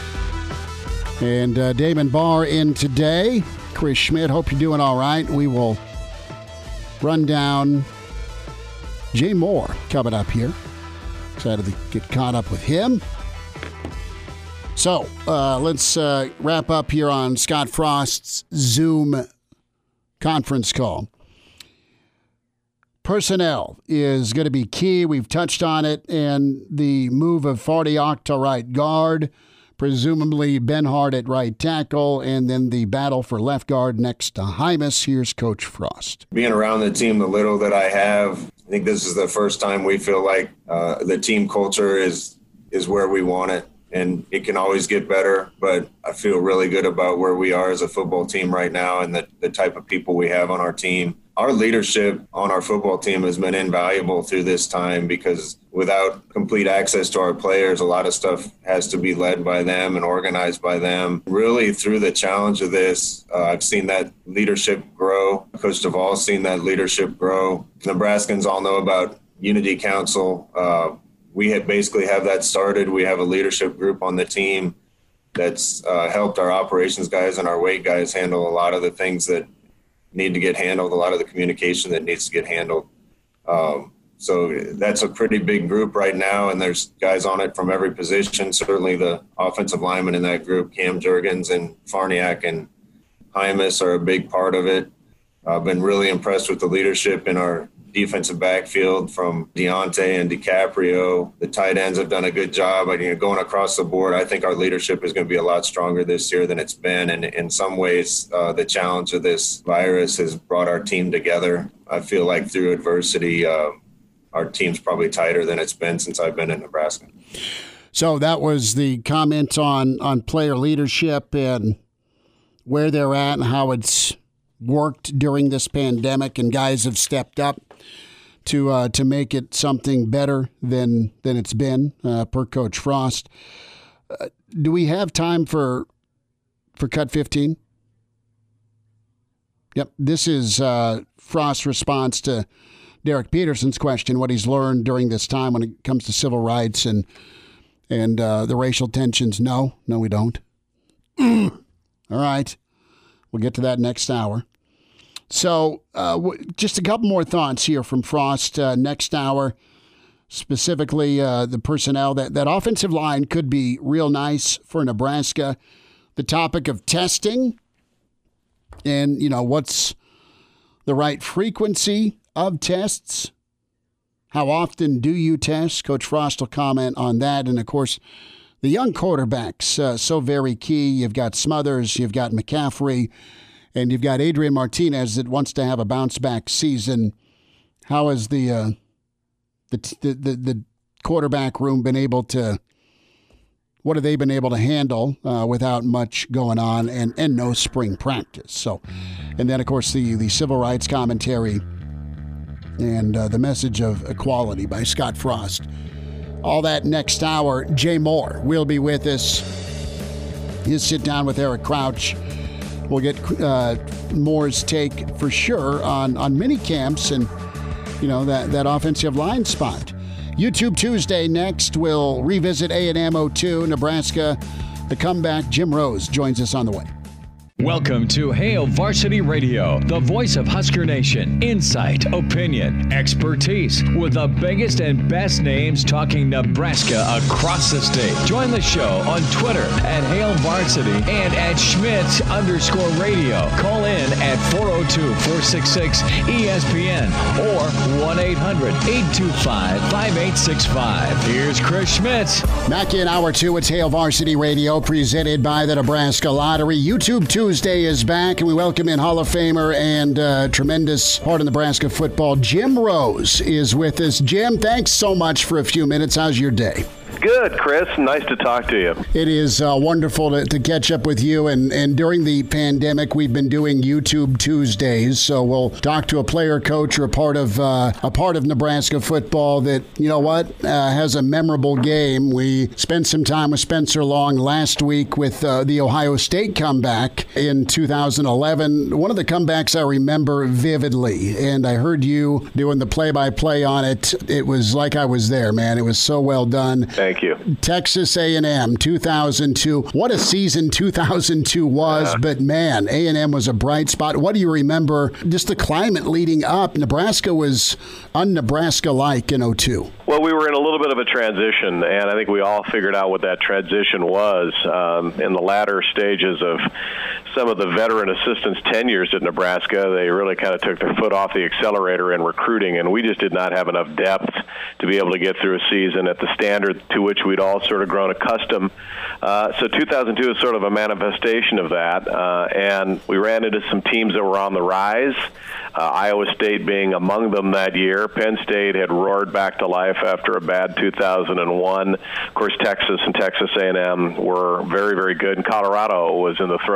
And uh, Damon Barr in today. Chris Schmidt, hope you're doing all right. We will run down Jay Moore coming up here. Excited to get caught up with him. So uh, let's uh, wrap up here on Scott Frost's Zoom conference call. Personnel is going to be key. We've touched on it. And the move of Fardiak to right guard, presumably Benhart at right tackle, and then the battle for left guard next to Hymas. Here's Coach Frost. Being around the team the little that I have, I think this is the first time we feel like uh, the team culture is is where we want it, and it can always get better, but I feel really good about where we are as a football team right now and the, the type of people we have on our team. Our leadership on our football team has been invaluable through this time because without complete access to our players, a lot of stuff has to be led by them and organized by them. Really, through the challenge of this, uh, I've seen that leadership grow. Coach Duvall's seen that leadership grow. Nebraskans all know about Unity Council. Uh, we have basically have that started. We have a leadership group on the team that's uh, helped our operations guys and our weight guys handle a lot of the things that need to get handled, a lot of the communication that needs to get handled. Um, so that's a pretty big group right now, and there's guys on it from every position. Certainly the offensive linemen in that group, Cam Jurgens and Farniak and Hymas, are a big part of it. I've been really impressed with the leadership in our defensive backfield from Deontay and DiCaprio. The tight ends have done a good job. I mean, going across the board, I think our leadership is going to be a lot stronger this year than it's been. And in some ways, uh, the challenge of this virus has brought our team together. I feel like through adversity, uh, our team's probably tighter than it's been since I've been in Nebraska. So that was the comment on, on player leadership and where they're at and how it's worked during this pandemic, and guys have stepped up to uh, to make it something better than than it's been, uh, per Coach Frost. Uh, do we have time for for Cut fifteen? Yep, this is uh, Frost's response to Derek Peterson's question, what he's learned during this time when it comes to civil rights and and uh, the racial tensions. No, no, we don't. All right. We'll get to that next hour. So uh, w- just a couple more thoughts here from Frost uh, next hour, specifically uh, the personnel. That, that offensive line could be real nice for Nebraska. The topic of testing and, you know, what's the right frequency of tests. How often do you test? Coach Frost will comment on that. And, of course, the young quarterbacks, uh, so very key. You've got Smothers, you've got McCaffrey, and you've got Adrian Martinez that wants to have a bounce-back season. How has the, uh, the, the the the quarterback room been able to, what have they been able to handle uh, without much going on and, and no spring practice? So, and then, of course, the, the civil rights commentary and uh, the message of equality by Scott Frost. All that next hour. Jay Moore will be with us. He'll sit down with Eric Crouch. We'll get uh, Moore's take for sure on, on mini camps and, you know, that, that offensive line spot. YouTube Tuesday next. We'll revisit A and M oh two, Nebraska, the comeback. Jim Rose joins us on the way. Welcome to Hail Varsity Radio, the voice of Husker Nation. Insight, opinion, expertise, with the biggest and best names talking Nebraska across the state. Join the show on Twitter at Hail Varsity and at Schmitz underscore radio. Call in at four oh two, four six six, E S P N or one eight hundred, eight two five, five eight six five. Here's Chris Schmitz. Back in hour two, it's Hail Varsity Radio, presented by the Nebraska Lottery. YouTube Tuesday is back, and we welcome in Hall of Famer and uh, tremendous part of Nebraska football, Jim Rose, is with us. Jim, thanks so much for a few minutes. How's your day? Good, Chris. Nice to talk to you. It is uh, wonderful to, to catch up with you. And, and during the pandemic, we've been doing YouTube Tuesdays. So we'll talk to a player, coach, or a part of uh, a part of Nebraska football that, you know what, uh, has a memorable game. We spent some time with Spencer Long last week with uh, the Ohio State comeback in two thousand eleven. One of the comebacks I remember vividly. And I heard you doing the play-by-play on it. It was like I was there, man. It was so well done. Thank you. Texas A and M, two thousand two. What a season two thousand two was, yeah. But man, A and M was a bright spot. What do you remember? Just the climate leading up. Nebraska was un-Nebraska-like in oh two. Well, we were in a little bit of a transition, and I think we all figured out what that transition was. Um, in the latter stages of some of the veteran assistants' tenures at Nebraska, they really kind of took their foot off the accelerator in recruiting, and we just did not have enough depth to be able to get through a season at the standard to which we'd all sort of grown accustomed. Uh, so two thousand two is sort of a manifestation of that, uh, and we ran into some teams that were on the rise, uh, Iowa State being among them that year. Penn State had roared back to life after a bad two thousand one. Of course, Texas and Texas A and M were very, very good, and Colorado was in the throes of a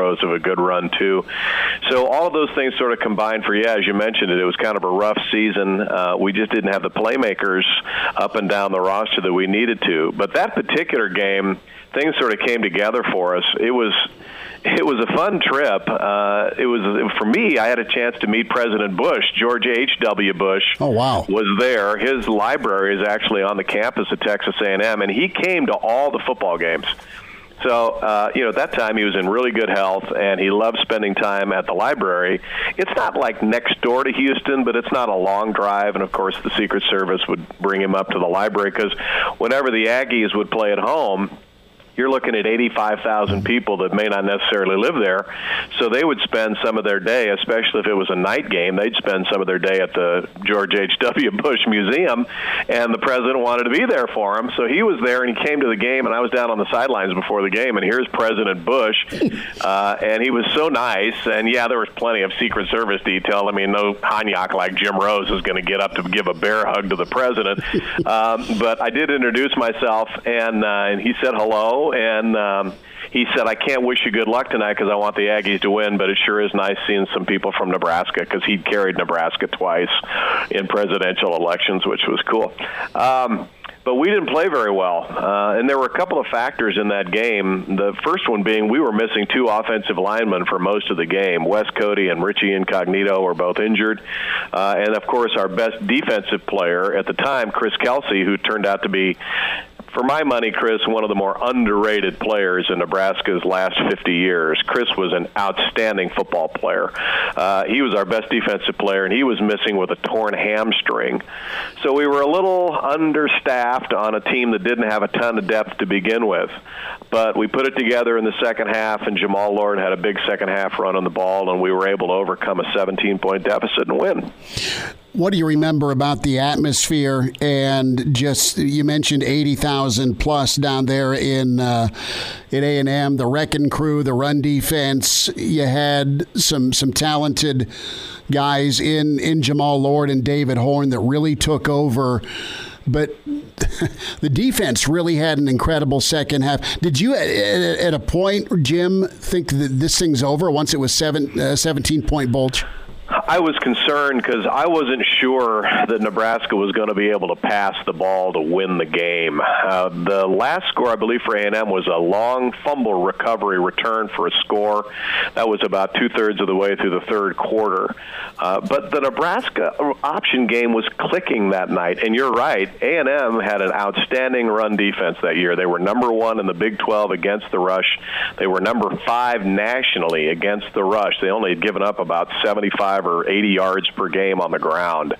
good run, too. So all of those things sort of combined for, yeah, as you mentioned it, it was kind of a rough season. Uh, we just didn't have the playmakers up and down the roster that we needed to. But that particular game, things sort of came together for us. It was it was a fun trip. Uh, it was for me. I had a chance to meet President Bush. George H W. Bush. Oh wow! Was there. His library is actually on the campus at Texas A and M, and he came to all the football games. So, uh, you know, at that time he was in really good health, and he loved spending time at the library. It's not like next door to Houston, but it's not a long drive. And, of course, the Secret Service would bring him up to the library because whenever the Aggies would play at home, you're looking at eighty-five thousand people that may not necessarily live there. So they would spend some of their day, especially if it was a night game, they'd spend some of their day at the George H W. Bush Museum, and the president wanted to be there for him. So he was there, and he came to the game, and I was down on the sidelines before the game, and here's President Bush, uh, and he was so nice. And, yeah, there was plenty of Secret Service detail. I mean, no Hanyak like Jim Rose is going to get up to give a bear hug to the president. um, but I did introduce myself, and, uh, and he said hello. And um, he said, I can't wish you good luck tonight because I want the Aggies to win, but it sure is nice seeing some people from Nebraska because he'd carried Nebraska twice in presidential elections, which was cool. Um, but we didn't play very well, uh, and there were a couple of factors in that game. The first one being we were missing two offensive linemen for most of the game. Wes Cody and Richie Incognito were both injured. Uh, and, of course, our best defensive player at the time, Chris Kelsey, who turned out to be, for my money, Chris, one of the more underrated players in Nebraska's last fifty years. Chris was an outstanding football player. Uh, he was our best defensive player, and he was missing with a torn hamstring. So we were a little understaffed on a team that didn't have a ton of depth to begin with. But we put it together in the second half, and Jamal Lord had a big second half run on the ball, and we were able to overcome a seventeen-point deficit and win. What do you remember about the atmosphere? And just, you mentioned eighty thousand plus down there in uh, in A and M, the wrecking crew, the run defense. You had some some talented guys in, in Jamal Lord and David Horn that really took over. But the defense really had an incredible second half. Did you, at, at a point, Jim, think that this thing's over once it was seven, uh, seventeen-point bulge? I was concerned because I wasn't sure that Nebraska was going to be able to pass the ball to win the game. Uh, the last score, I believe, for A and M was a long fumble recovery return for a score. That was about two-thirds of the way through the third quarter. Uh, but the Nebraska option game was clicking that night. And you're right, A and M had an outstanding run defense that year. They were number one in the Big twelve against the rush. They were number five nationally against the rush. They only had given up about seventy-five or eighty yards per game on the ground.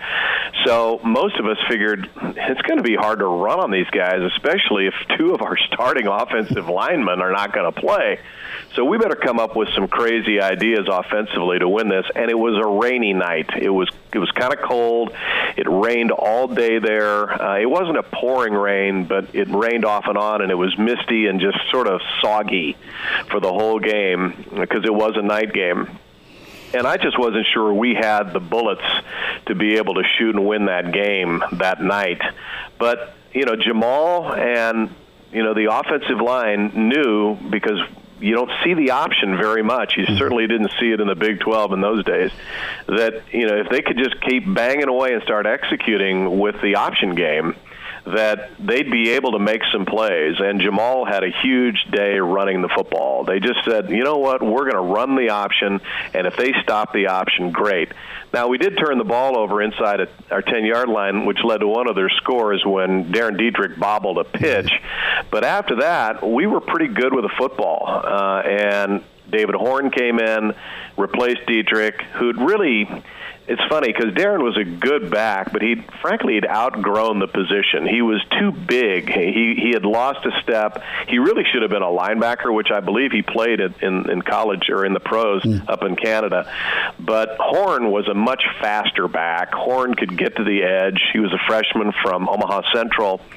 So most of us figured it's going to be hard to run on these guys, especially if two of our starting offensive linemen are not going to play. So we better come up with some crazy ideas offensively to win this. And it was a rainy night. It was it was kind of cold. It rained all day there. Uh, it wasn't a pouring rain, but it rained off and on, and it was misty and just sort of soggy for the whole game because it was a night game. And I just wasn't sure we had the bullets to be able to shoot and win that game that night. But, you know, Jamal and, you know, the offensive line knew, because you don't see the option very much. You certainly didn't see it in the Big twelve in those days, that, you know, if they could just keep banging away and start executing with the option game, that they'd be able to make some plays. And Jamal had a huge day running the football. They just said, you know what, we're going to run the option, and if they stop the option, great. Now, we did turn the ball over inside our ten-yard line, which led to one of their scores when Darren Dietrich bobbled a pitch. But after that, we were pretty good with the football. Uh, and David Horn came in, replaced Dietrich, who'd really... It's funny because Darren was a good back, but he, frankly, had outgrown the position. He was too big. He he had lost a step. He really should have been a linebacker, which I believe he played in, in, in college or in the pros mm. up in Canada. But Horn was a much faster back. Horn could get to the edge. He was a freshman from Omaha Central.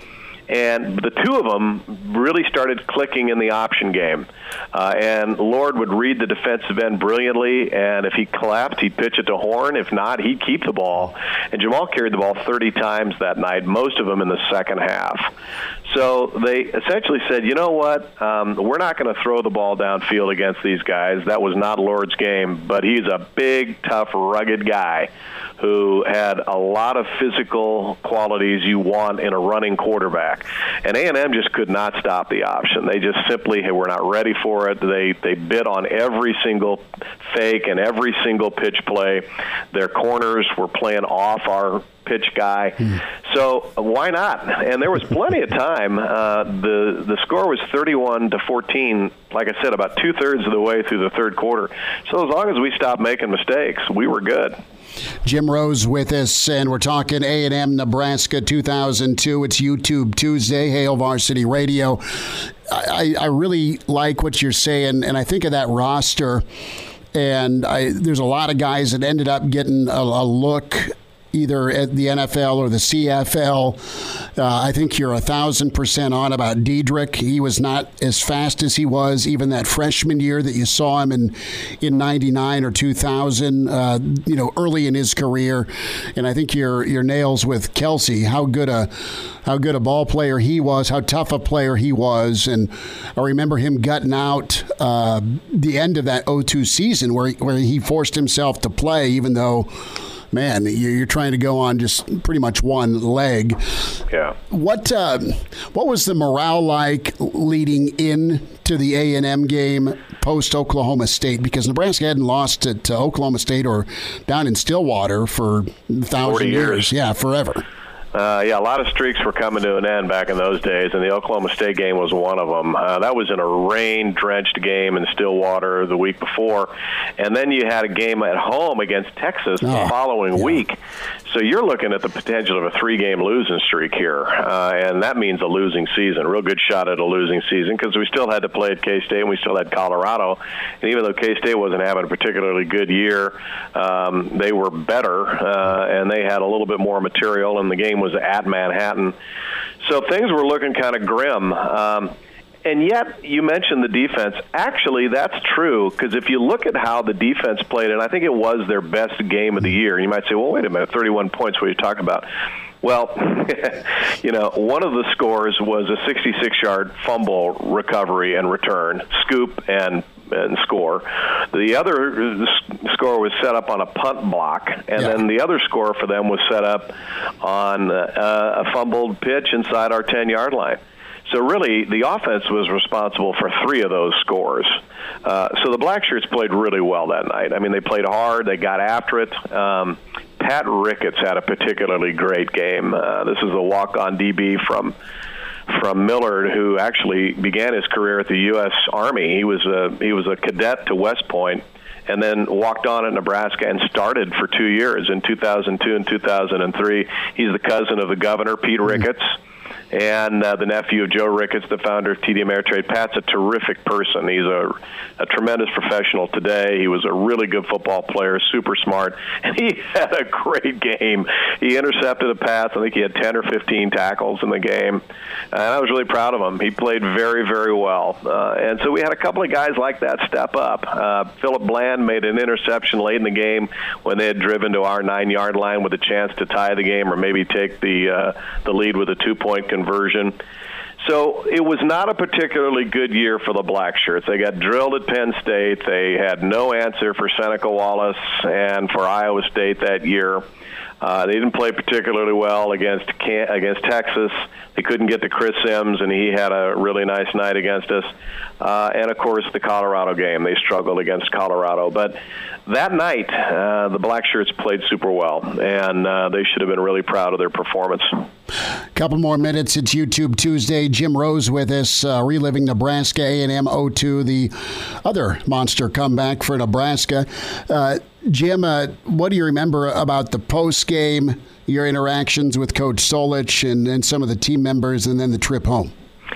And the two of them really started clicking in the option game. Uh, and Lord would read the defensive end brilliantly, and if he collapsed, he'd pitch it to Horn. If not, he'd keep the ball. And Jamal carried the ball thirty times that night, most of them in the second half. So they essentially said, you know what, um, we're not going to throw the ball downfield against these guys. That was not Lord's game, but he's a big, tough, rugged guy who had a lot of physical qualities you want in a running quarterback. And A and M just could not stop the option. They just simply were not ready for it. They they bit on every single fake and every single pitch play. Their corners were playing off our pitch guy. Hmm. So why not? And there was plenty of time. Uh, the the score was thirty-one to fourteen, like I said, about two-thirds of the way through the third quarter. So as long as we stopped making mistakes, we were good. Jim Rose with us, and we're talking A and M Nebraska two thousand two. It's YouTube Tuesday, Hail Varsity Radio. I, I really like what you're saying, and I think of that roster, and I, there's a lot of guys that ended up getting a, a look either at the N F L or the C F L. Uh, I think you're a thousand percent on about Diedrich. He was not as fast as he was even that freshman year that you saw him in in ninety-nine or two thousand, uh, you know, early in his career. And I think your your nails with Kelsey, how good a how good a ball player he was, how tough a player he was. And I remember him gutting out uh, the end of that oh two season where, where he forced himself to play, even though, man, you're trying to go on just pretty much one leg. Yeah. What uh, what was the morale like leading in to the A and M game post Oklahoma State? Because Nebraska hadn't lost to, to Oklahoma State or down in Stillwater for a thousand years. Yeah, forever. Uh, yeah, a lot of streaks were coming to an end back in those days, and the Oklahoma State game was one of them. Uh, that was in a rain-drenched game in Stillwater the week before. And then you had a game at home against Texas oh, the following yeah. week. So you're looking at the potential of a three-game losing streak here, uh, and that means a losing season, real good shot at a losing season, because we still had to play at K-State and we still had Colorado. And even though K-State wasn't having a particularly good year, um, they were better, uh, and they had a little bit more material, and the game was at Manhattan. So things were looking kind of grim. Um, and yet, you mentioned the defense. Actually, that's true, because if you look at how the defense played, and I think it was their best game of the year, and you might say, well, wait a minute, thirty-one points, what are you talking about? Well, you know, one of the scores was a sixty-six-yard fumble recovery and return, scoop and and score. The other score was set up on a punt block, and yeah. then the other score for them was set up on uh, a fumbled pitch inside our ten-yard line. So really, the offense was responsible for three of those scores. Uh, so the Blackshirts played really well that night. I mean, they played hard. They got after it. Um, Pat Ricketts had a particularly great game. Uh, this is a walk-on D B from from Millard, who actually began his career at the U S Army. He was a he was a cadet to West Point, and then walked on at Nebraska and started for two years in two thousand two and two thousand three. He's the cousin of the governor, Pete Ricketts, and uh, the nephew of Joe Ricketts, the founder of T D Ameritrade. Pat's a terrific person. He's a, a tremendous professional today. He was a really good football player, super smart, and he had a great game. He intercepted a pass. I think he had ten or fifteen tackles in the game, and I was really proud of him. He played very, very well. Uh, and so we had a couple of guys like that step up. Uh, Philip Bland made an interception late in the game when they had driven to our nine-yard line with a chance to tie the game or maybe take the, uh, the lead with a two-point conversion. So it was not a particularly good year for the Blackshirts. They got drilled at Penn State. They had no answer for Seneca Wallace and for Iowa State that year. Uh, they didn't play particularly well against Can- against Texas. They couldn't get to Chris Sims, and he had a really nice night against us. Uh, and, of course, the Colorado game. They struggled against Colorado. But that night, uh, the Blackshirts played super well, and uh, they should have been really proud of their performance. Couple more minutes. It's YouTube Tuesday. Jim Rose with us, uh, reliving Nebraska A and M oh two, the other monster comeback for Nebraska. Uh, Jim, uh, what do you remember about the post game, your interactions with Coach Solich and, and some of the team members, and then the trip home?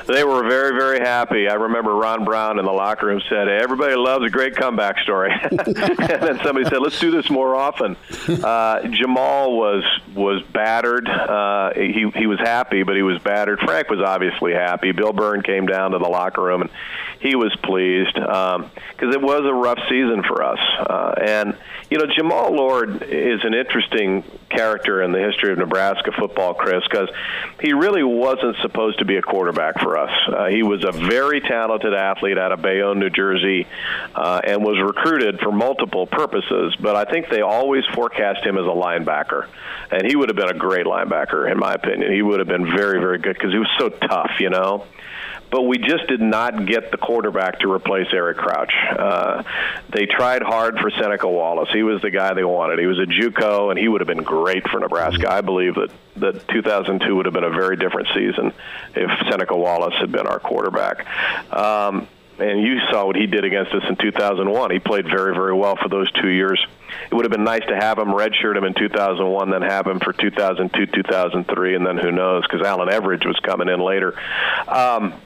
They were very, very happy. I remember Ron Brown in the locker room said, everybody loves a great comeback story. And then somebody said, let's do this more often. Uh, Jamal was was battered. Uh, he, he was happy, but he was battered. Frank was obviously happy. Bill Byrne came down to the locker room, and he was pleased because um, it was a rough season for us. Uh, and, you know, Jamal Lord is an interesting character in the history of Nebraska football, Chris, because he really wasn't supposed to be a quarterback for us. Uh, he was a very talented athlete out of Bayonne, New Jersey, uh, and was recruited for multiple purposes, but I think they always forecast him as a linebacker, and he would have been a great linebacker, in my opinion. He would have been very, very good because he was so tough, you know. But we just did not get the quarterback to replace Eric Crouch. Uh, they tried hard for Seneca Wallace. He was the guy they wanted. He was a JUCO, and he would have been great for Nebraska. I believe that, that two thousand two would have been a very different season if Seneca Wallace had been our quarterback. Um, and you saw what he did against us in two thousand one. He played very, very well for those two years. It would have been nice to have him, redshirt him in two thousand one, then have him for two thousand two, two thousand three, and then who knows, because Alan Everidge was coming in later. Um,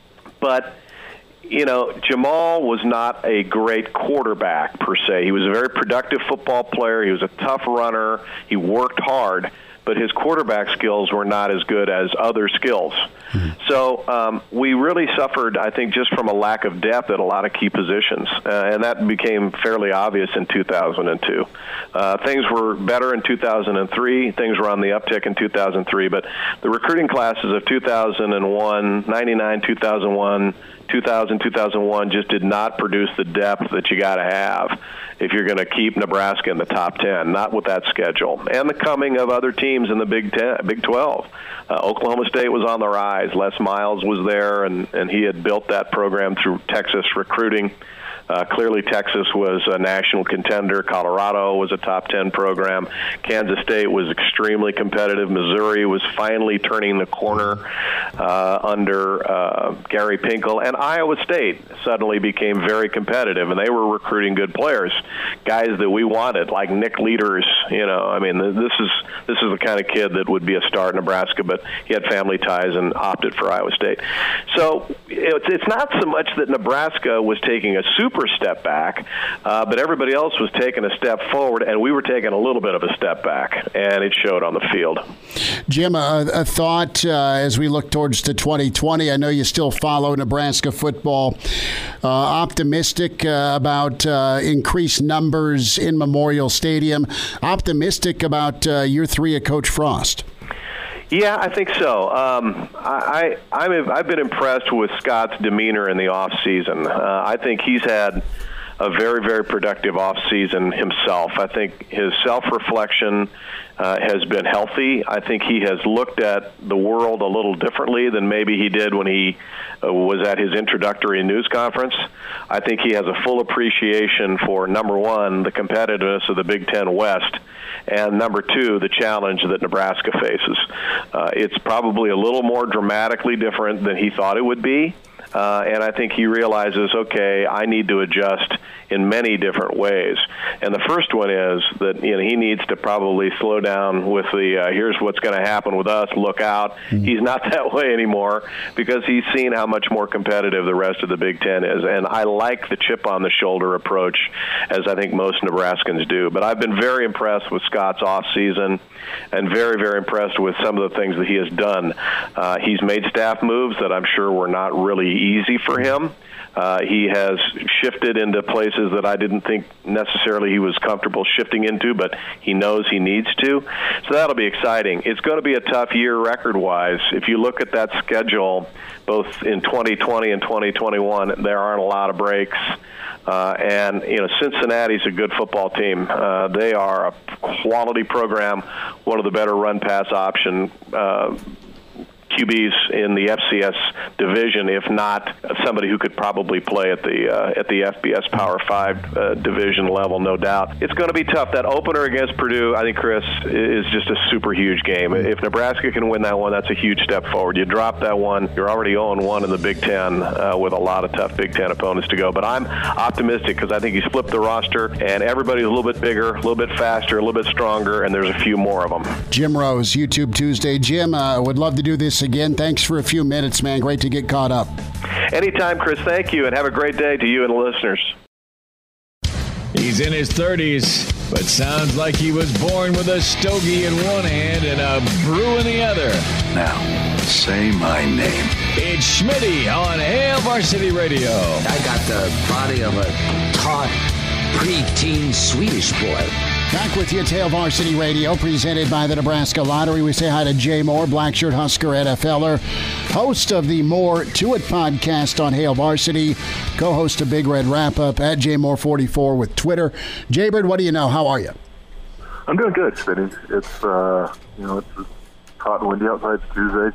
But, you know, Jamal was not a great quarterback, per se. He was a very productive football player. He was a tough runner. He worked hard. But his quarterback skills were not as good as other skills. Mm-hmm. So um, we really suffered, I think, just from a lack of depth at a lot of key positions. Uh, and that became fairly obvious in two thousand two. Uh, things were better in two thousand three. Things were on the uptick in two thousand three. But the recruiting classes of two thousand one, ninety-nine, two thousand one, two thousand, two thousand one just did not produce the depth that you got to have if you're going to keep Nebraska in the top ten, not with that schedule. And the coming of other teams in the Big Ten, Big twelve. Uh, Oklahoma State was on the rise. Les Miles was there, and, and he had built that program through Texas recruiting. Uh, clearly, Texas was a national contender. Colorado was a top ten program. Kansas State was extremely competitive. Missouri was finally turning the corner uh, under uh, Gary Pinkel. And Iowa State suddenly became very competitive, and they were recruiting good players, guys that we wanted, like Nick Leaders. You know, I mean, this is this is the kind of kid that would be a star in Nebraska, but he had family ties and opted for Iowa State. So it's, it's not so much that Nebraska was taking a super step back, uh, but everybody else was taking a step forward, and we were taking a little bit of a step back, and it showed on the field. Jim, a, a thought uh, as we look towards to twenty twenty. I know you still follow Nebraska football. Uh, optimistic uh, about uh, increased numbers in Memorial Stadium. Optimistic about uh, year three of Coach Frost. Yeah, I think so. Um, I, I, I'm, I've been impressed with Scott's demeanor in the off season. Uh, I think he's had a very, very productive off season himself. I think his self-reflection uh, has been healthy. I think he has looked at the world a little differently than maybe he did when he uh, was at his introductory news conference. I think he has a full appreciation for, number one, the competitiveness of the Big Ten West, and number two, the challenge that Nebraska faces. Uh, it's probably a little more dramatically different than he thought it would be. Uh, and I think he realizes, okay, I need to adjust in many different ways. And the first one is that, you know, he needs to probably slow down with the uh, here's what's going to happen with us, look out. Mm-hmm. He's not that way anymore because he's seen how much more competitive the rest of the Big Ten is. And I like the chip on the shoulder approach, as I think most Nebraskans do. But I've been very impressed with Scott's off season and very, very impressed with some of the things that he has done. Uh, he's made staff moves that I'm sure were not really easy for him. Uh, he has shifted into places that I didn't think necessarily he was comfortable shifting into, but he knows he needs to. So that'll be exciting. It's going to be a tough year record-wise. If you look at that schedule, both in twenty twenty and twenty twenty-one, there aren't a lot of breaks. Uh, and, you know, Cincinnati's a good football team. Uh, they are a quality program, one of the better run-pass option uh Q Bs in the F C S division, if not somebody who could probably play at the uh, at the F B S Power Five uh, division level, no doubt. It's going to be tough. That opener against Purdue, I think, Chris, is just a super huge game. If Nebraska can win that one, that's a huge step forward. You drop that one, you're already oh and one in the Big Ten uh, with a lot of tough Big Ten opponents to go. But I'm optimistic because I think he's flipped the roster, and everybody's a little bit bigger, a little bit faster, a little bit stronger, and there's a few more of them. Jim Rose, YouTube Tuesday. Jim, I uh, would love to do this us again. Thanks for a few minutes, man. Great to get caught up. Anytime, Chris. Thank you, and have a great day to you and the listeners. He's in his thirties, but sounds like he was born with a stogie in one hand and a brew in the other. Now, say my name. It's Schmitty on Hail Varsity Radio. I got the body of a taut, preteen Swedish boy. Back with you at Hail Varsity Radio, presented by the Nebraska Lottery. We say hi to Jay Moore, Blackshirt Husker N F L er, host of the More To It podcast on Hail Varsity, co-host of Big Red Wrap-Up at J Moore forty-four with Twitter. Jaybird, what do you know? How are you? I'm doing good, Smitty. It's, uh, you know, it's hot and windy outside. It's Tuesday.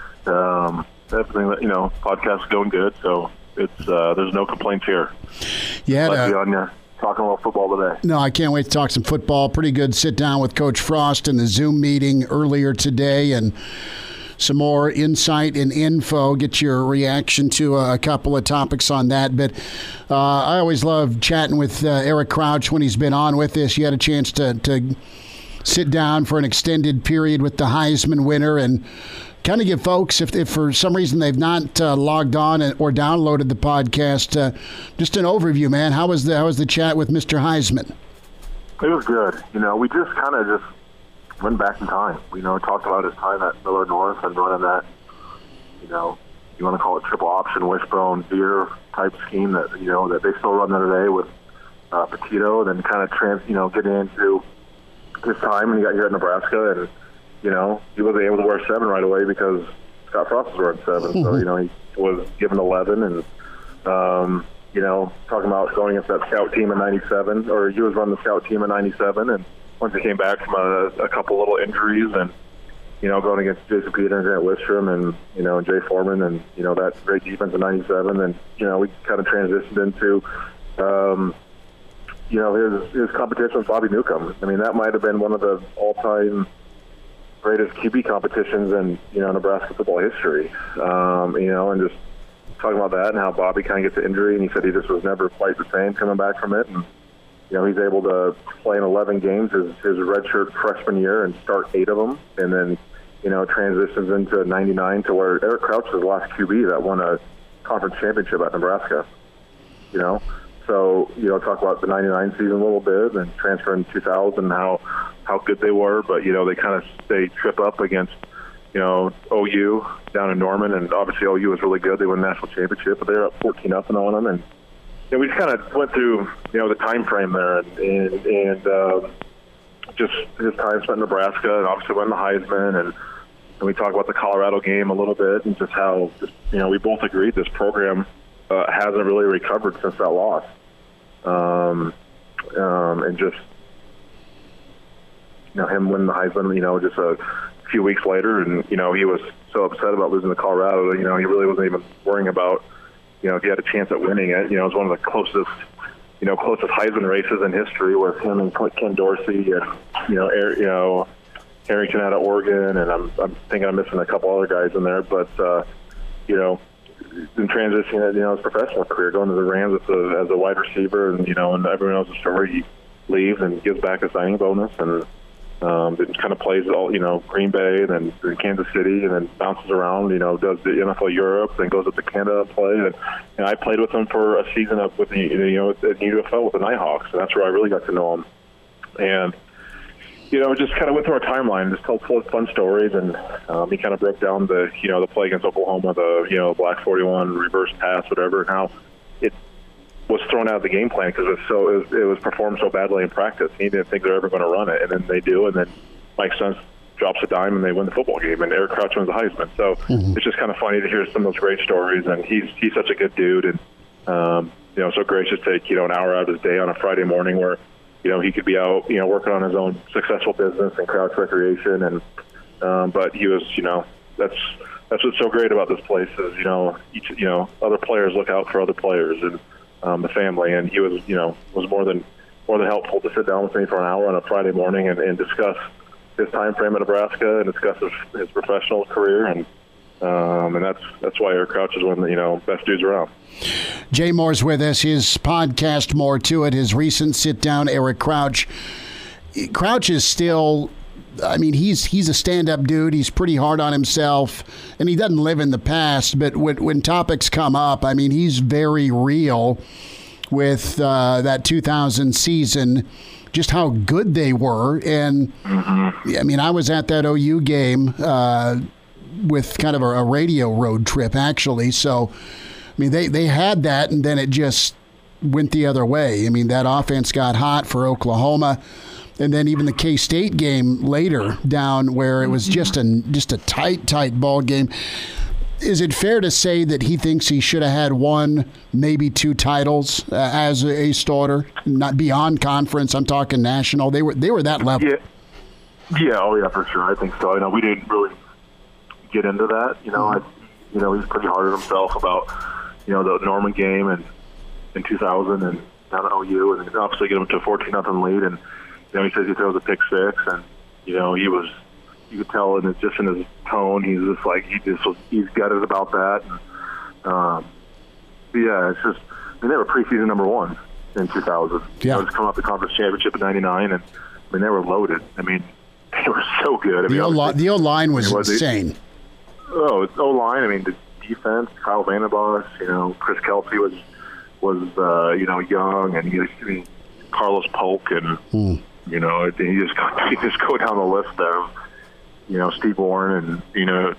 Um, everything that, you know, podcast is going good, so it's uh, there's no complaints here. Yeah, Glad to be on you. Talking about football today. No, I can't wait to talk some football. Pretty good sit down with Coach Frost in the Zoom meeting earlier today, and some more insight and info. Get your reaction to a couple of topics on that. But uh, I always love chatting with uh, Eric Crouch when he's been on with us. You had a chance to, to sit down for an extended period with the Heisman winner and kind of give folks, if, if for some reason they've not uh, logged on or downloaded the podcast, uh, just an overview, man. How was the how was the chat with Mister Heisman? It was good. You know, we just kind of just went back in time. We, you know, talked about his time at Miller North and running that, you know, you want to call it triple option wishbone veer type scheme that, you know, that they still run there today with uh, Petito, and then kind of trans, you know, getting into his time when he got here at Nebraska, and you know, he wasn't able to wear seven right away because Scott Frost was wearing seven. Mm-hmm. So, you know, he was given eleven. And, um, you know, talking about going against that scout team in ninety-seven, or he was running the scout team in ninety-seven. And once he came back from a, a couple little injuries and, you know, going against Jason Peter and Grant Listrom and, you know, Jay Foreman and, you know, that great defense in ninety-seven. And, you know, we kind of transitioned into, um, you know, his, his competition with Bobby Newcomb. I mean, that might have been one of the all-time greatest Q B competitions in, you know, Nebraska football history, um, you know, and just talking about that and how Bobby kind of gets an injury, and he said he just was never quite the same coming back from it, and you know, he's able to play in eleven games his, his redshirt freshman year and start eight of them, and then, you know, transitions into ninety-nine to where Eric Crouch is the last Q B that won a conference championship at Nebraska, you know. So, you know, talk about the ninety-nine season a little bit and transfer in two thousand, how how good they were. But, you know, they kind of they trip up against, you know, O U down in Norman. And obviously O U was really good. They won the national championship, but they were up fourteen nothing on them. And, you know, we just kind of went through, you know, the time frame there. And, and, and uh, just his time spent in Nebraska, and obviously won the Heisman. And, and we talk about the Colorado game a little bit and just how, just, you know, we both agreed this program – Uh, hasn't really recovered since that loss, um, um, and just you know him winning the Heisman, you know, just a few weeks later, and you know he was so upset about losing to Colorado, you know, he really wasn't even worrying about, you know, if he had a chance at winning it. You know, it was one of the closest, you know, closest Heisman races in history with him and Ken Dorsey, and you know, Air, you know, Harrington out of Oregon, and I'm I'm thinking I'm missing a couple other guys in there, but uh, you know. In transitioning, you know, his professional career, going to the Rams as a, as a wide receiver, and you know, and everyone knows the story. He leaves and gives back a signing bonus, and um, it kind of plays all, you know, Green Bay, then Kansas City, and then bounces around. You know, does the N F L Europe, then goes up to Canada and play. And, and I played with him for a season up with the, you know, at U F L with the Nighthawks, and that's where I really got to know him. And you know, just kind of went through our timeline, just told full fun stories, and um, he kind of broke down the, you know, the play against Oklahoma, the, you know, black forty-one reverse pass, whatever, and how it was thrown out of the game plan because it was so it was, it was performed so badly in practice. He didn't think they were ever going to run it, and then they do, and then Mike Sons drops a dime and they win the football game, and Eric Crouch wins the Heisman. So mm-hmm. It's just kind of funny to hear some of those great stories, and he's he's such a good dude, and um, you know, so gracious to take, you know, an hour out of his day on a Friday morning where, you know, he could be out, you know, working on his own successful business and Crouch Recreation, and um, but he was, you know, that's that's what's so great about this place is, you know, each, you know, other players look out for other players and um, the family, and he was, you know, was more than more than helpful to sit down with me for an hour on a Friday morning and, and discuss his time frame in Nebraska and discuss his, his professional career, and um, and that's that's why Eric Crouch is one of the, you know, best dudes around. Jay Moore's with us. His podcast, More To It, his recent sit-down, Eric Crouch. Crouch is still I mean, he's he's a stand-up dude. He's pretty hard on himself, and he doesn't live in the past. But when, when topics come up, I mean, he's very real with uh, that two thousand season, just how good they were. And, mm-hmm. I mean, I was at that O U game uh, with kind of a, a radio road trip, actually. So, I mean, they, they had that, and then it just went the other way. I mean, that offense got hot for Oklahoma. And then even the K-State game later down where it was just a, just a tight, tight ball game. Is it fair to say that he thinks he should have had one, maybe two titles uh, as a, a starter, not beyond conference? I'm talking national. They were they were that level. Yeah, yeah, oh yeah, for sure. I think so. You know, we didn't really get into that. You know, mm-hmm. I, you know, he's pretty hard on himself about you know the Norman game and in two thousand and down at O U, and obviously get him to a fourteen nothing lead. And you know, he says he throws a pick six, and you know, he was. You could tell in his, just in his tone, he's just like he just was, he's gutted about that. And, um, yeah, it's just I mean, they were preseason number one in two thousand. Yeah, it was coming off the conference championship in ninety-nine, and I mean they were loaded. I mean they were so good. I the mean, O the O line was, was insane. It, oh, O line. I mean the defense. Kyle Vandenbos. You know, Chris Kelsey was was uh, you know young, and he was I mean, Carlos Polk, and hmm. you know you just go, you just go down the list there. You know, Steve Warren, and, you know,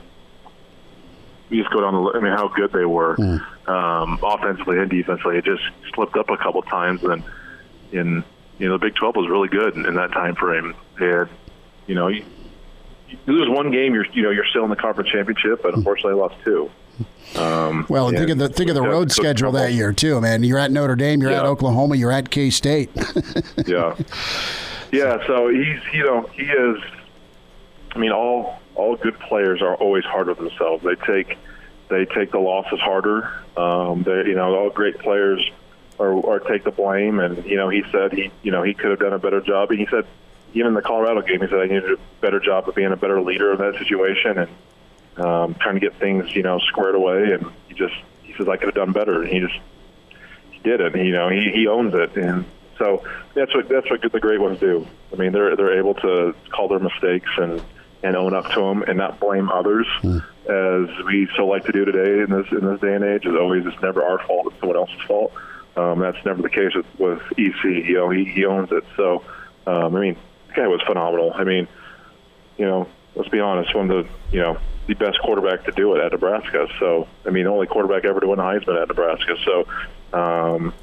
you just go down the I mean, how good they were mm. um, offensively and defensively. It just slipped up a couple times. And, in, you know, the Big twelve was really good in, in that time frame. And, you know, you, you lose one game, you're, you know, you're still in the conference championship, but unfortunately lost two. Um, well, and think of the think of the road so schedule trouble. that year, too, man. You're at Notre Dame, you're yeah. at Oklahoma, you're at K-State. yeah. Yeah, so he's, you know, he is – I mean, all all good players are always hard on themselves. They take they take the losses harder. Um, they, you know, all great players are, are take the blame. And you know, he said he you know he could have done a better job. And he said even in the Colorado game, he said I needed a better job of being a better leader in that situation and um, trying to get things you know squared away. And he just he says I could have done better. And he just he did it. And, you know, he he owns it. And so that's what that's what the great ones do. I mean, they're they're able to call their mistakes and. and own up to them and not blame others, mm. as we so like to do today in this in this day and age. It's always it's never our fault; it's someone else's fault. Um, that's never the case with, with E C. You know, he, he owns it. So, um, I mean, the guy was phenomenal. I mean, you know, let's be honest, one of the you know the best quarterback to do it at Nebraska. So, I mean, the only quarterback ever to win a Heisman at Nebraska. So, um,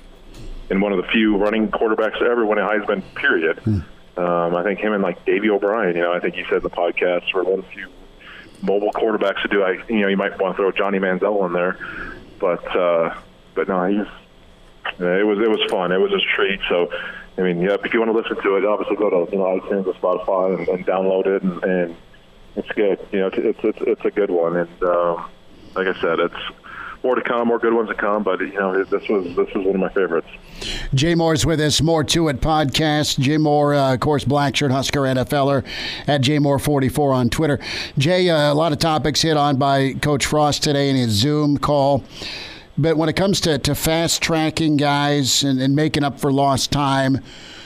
and one of the few running quarterbacks to ever win a Heisman. Period. Mm. Um, I think him and like Davey O'Brien, you know, I think you said in the podcast were one of the few mobile quarterbacks to do. I, you know, you might want to throw Johnny Manziel in there, but uh, but no, he's it was it was fun. It was a treat. So, I mean, yeah, if you want to listen to it, obviously go to you know iTunes or Spotify and, and download it, and, and it's good. You know, it's it's it's a good one, and um, like I said, it's. More to come, more good ones to come, but you know this was this was one of my favorites. Jay Moore's with us, More To It podcast. Jay Moore, uh, of course, Blackshirt Husker NFLer at J Moore forty-four on Twitter. Jay, uh, a lot of topics hit on by Coach Frost today in his Zoom call, but when it comes to, to fast tracking guys and, and making up for lost time,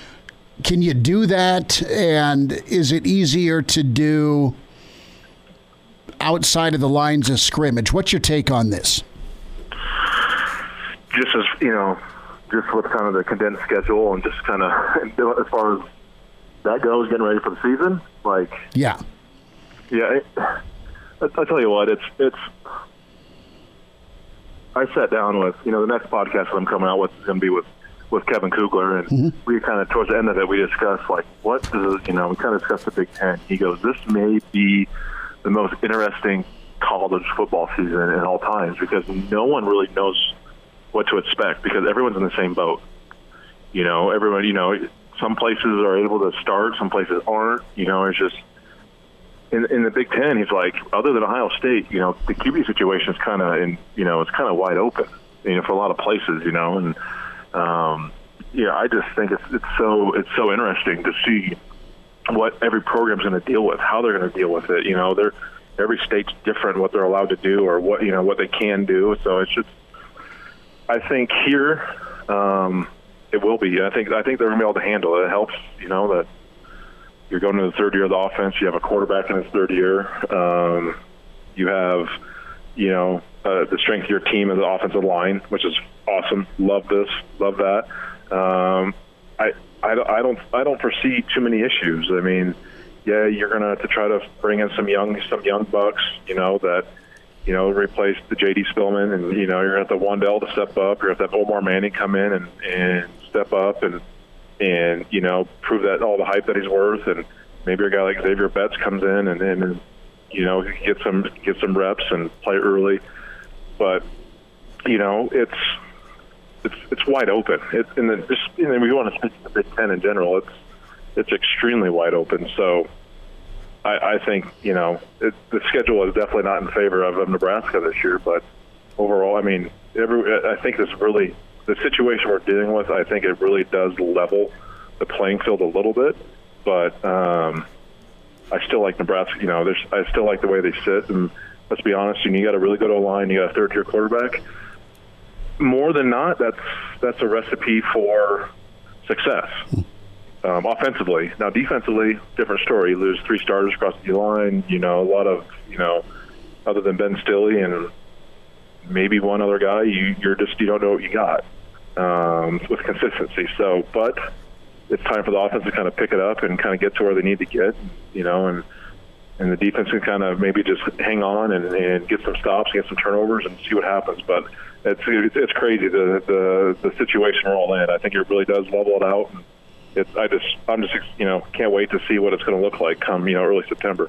can you do that? And is it easier to do outside of the lines of scrimmage? What's your take on this? Just as, you know, just with kind of the condensed schedule and just kind of, as far as that goes, getting ready for the season, like, yeah. Yeah, it, I, I tell you what, it's, it's, I sat down with, you know, the next podcast that I'm coming out with is going to be with, with Kevin Kugler, and mm-hmm. we kind of, towards the end of it, we discussed, like, what does, you know, we kind of discussed the Big Ten. He goes, this may be the most interesting college football season in all times because no one really knows what to expect because everyone's in the same boat. You know, everyone, you know, some places are able to start, some places aren't. You know, it's just in, in the Big Ten, he's like, other than Ohio State, you know, the Q B situation is kind of, in, you know, it's kind of wide open, you know, for a lot of places, you know, and um, yeah, I just think it's it's so it's so interesting to see what every program's going to deal with, how they're going to deal with it. You know, they're every state's different what they're allowed to do or what you know what they can do. So it's just. I think here um, it will be. I think I think they're going to be able to handle it. It helps, you know, that you're going to the third year of the offense. You have a quarterback in his third year. Um, you have, you know, uh, the strength of your team as the offensive line, which is awesome. Love this. Love that. Um, I, I, I don't I don't foresee too many issues. I mean, yeah, you're going to have to try to bring in some young some young bucks, you know, that, you know, replace the J D Spillman, and, you know, you're going to have to Wandell to step up. You're going to have to have Omar Manning come in and, and step up and, and, you know, prove that all the hype that he's worth. And maybe a guy like Xavier Betts comes in and, and you know, get some get some reps and play early. But, you know, it's it's it's wide open. It, and then just, you know, we want to speak to the Big Ten in general. It's it's extremely wide open. So I, I think, you know, it, the schedule is definitely not in favor of, of Nebraska this year. But overall, I mean, every, I think this really, the situation we're dealing with, I think it really does level the playing field a little bit. But um, I still like Nebraska. You know, there's, I still like the way they sit. And let's be honest, you, know, you got a really good O-line, you got a third-year quarterback. More than not, that's that's a recipe for success. Um, offensively. Now, defensively, different story. You lose three starters across the line. You know, a lot of, you know, other than Ben Stille and maybe one other guy, you, you're just, you don't know what you got um, with consistency. So, but it's time for the offense to kind of pick it up and kind of get to where they need to get, you know, and and the defense can kind of maybe just hang on and, and get some stops, get some turnovers, and see what happens. But it's it's crazy, the the, the situation we're all in. I think it really does level it out. And It, I just, I'm just, you know, can't wait to see what it's going to look like come, you know, early September.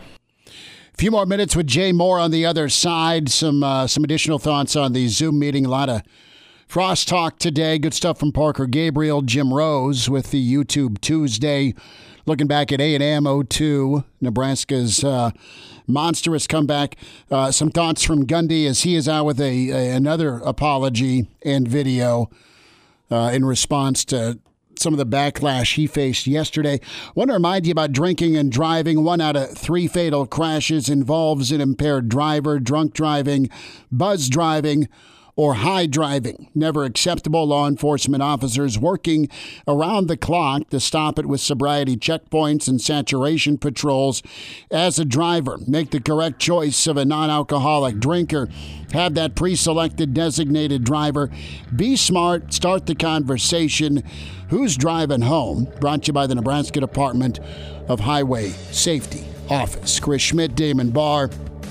A few more minutes with Jay Moore on the other side. Some uh, some additional thoughts on the Zoom meeting. A lot of Frost talk today. Good stuff from Parker Gabriel, Jim Rose with the YouTube Tuesday. Looking back at A and M oh two, Nebraska's uh, monstrous comeback. Uh, some thoughts from Gundy as he is out with a, a another apology and video uh, in response to some of the backlash he faced yesterday. I want to remind you about drinking and driving. One out of three fatal crashes involves an impaired driver, drunk driving, buzz driving, or high driving. Never acceptable. Law enforcement officers working around the clock to stop it with sobriety checkpoints and saturation patrols. As a driver, make the correct choice of a non-alcoholic drinker. Have that pre-selected designated driver. Be smart. Start the conversation. Who's driving home? Brought to you by the Nebraska Department of Highway Safety Office. Chris Schmidt, Damon Barr.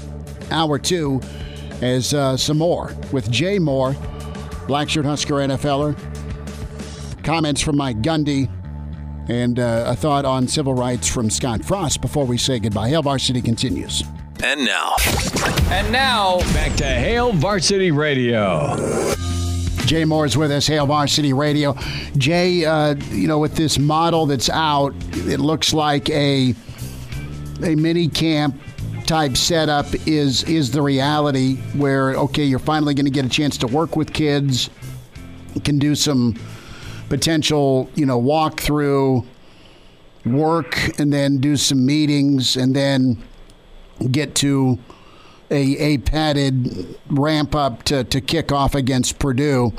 Hour two. As uh, some more with Jay Moore, Blackshirt Husker NFLer. Comments from Mike Gundy, and uh, a thought on civil rights from Scott Frost before we say goodbye. Hail Varsity continues. And now. And now, back to Hail Varsity Radio. Jay Moore is with us, Hail Varsity Radio. Jay, uh, you know, with this model that's out, it looks like a a mini camp type setup is is the reality where, okay, you're finally going to get a chance to work with kids, can do some potential, you know, walkthrough work, and then do some meetings, and then get to a, a padded ramp up to, to kick off against Purdue.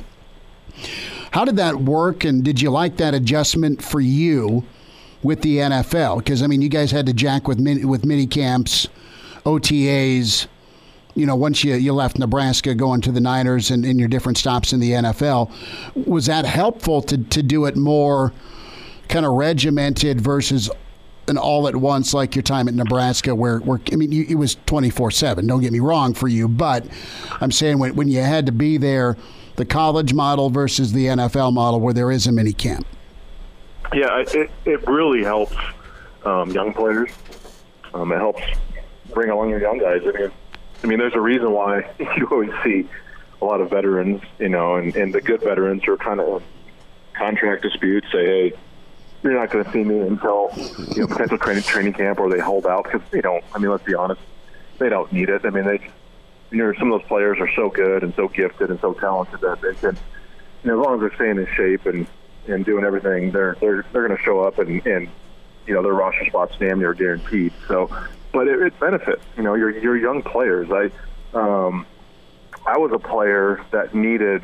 How did that work, and did you like that adjustment for you with the N F L? Because, I mean, you guys had to jack with mini, with mini camps, O T As, you know, once you, you left Nebraska going to the Niners and, and your different stops in the N F L. Was that helpful to, to do it more kind of regimented versus an all at once like your time at Nebraska where, where I mean, you, it was twenty-four seven, don't get me wrong for you, but I'm saying when, when you had to be there, the college model versus the N F L model where there is a mini camp. Yeah, it, it really helps um, young players. Um, it helps bring along your young guys. I mean, I mean, there's a reason why you always see a lot of veterans, you know, and, and the good veterans who are kind of contract disputes say, hey, you're not going to see me until, you know, potential training training camp, or they hold out because they don't. I mean, let's be honest, they don't need it. I mean, they, you know, some of those players are so good and so gifted and so talented that they can, you know, as long as they're staying in shape and, and doing everything, they're they're they're going to show up and, and you know, their roster spots damn near guaranteed. So. But it, it benefits, you know, your your young players. I um, I was a player that needed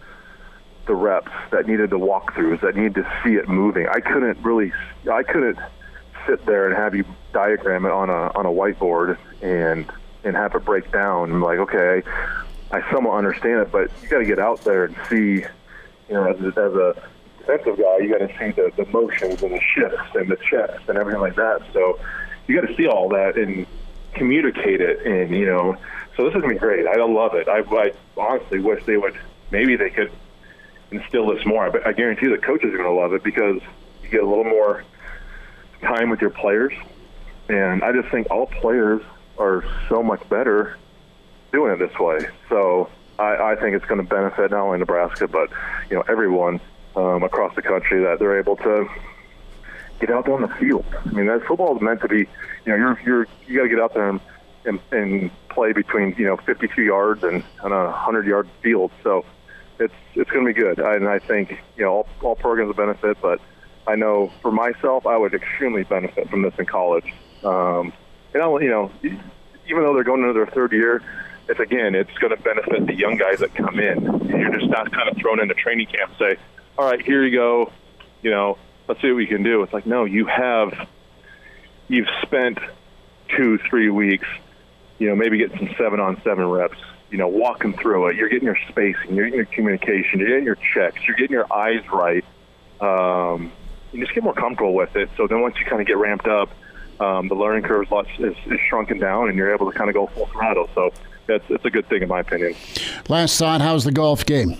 the reps, that needed the walkthroughs, that needed to see it moving. I couldn't really, I couldn't sit there and have you diagram it on a on a whiteboard and and have it break down. I'm like, okay, I somewhat understand it, but you got to get out there and see, you know, as, as a defensive guy, you got to see the, the motions and the shifts and the checks and everything like that. So you got to see all that and communicate it. And, you know, so this is going to be great. I love it. I, I honestly wish they would, maybe they could instill this more. I, I guarantee the coaches are going to love it because you get a little more time with your players. And I just think all players are so much better doing it this way. So I, I think it's going to benefit not only Nebraska, but, you know, everyone um, across the country that they're able to get out there on the field. I mean, that football is meant to be, you know, you're, you're, you got to get out there and, and, and play between, you know, fifty-two yards and, and a hundred-yard field. So it's it's going to be good. I, and I think, you know, all, all programs will benefit, but I know for myself, I would extremely benefit from this in college. Um, and, I'll, you know, even though they're going into their third year, it's, again, it's going to benefit the young guys that come in. You're just not kind of thrown into training camp and say, all right, here you go, you know, let's see what we can do. It's like, no, you have, you've spent two, three weeks, you know, maybe get some seven on seven reps, you know, walking through it. You're getting your spacing, you're getting your communication, you're getting your checks, you're getting your eyes right. Um, you just get more comfortable with it. So then once you kind of get ramped up, um, the learning curve is, is, is shrunken down and you're able to kind of go full throttle. So that's, it's a good thing in my opinion. Last thought, how's the golf game?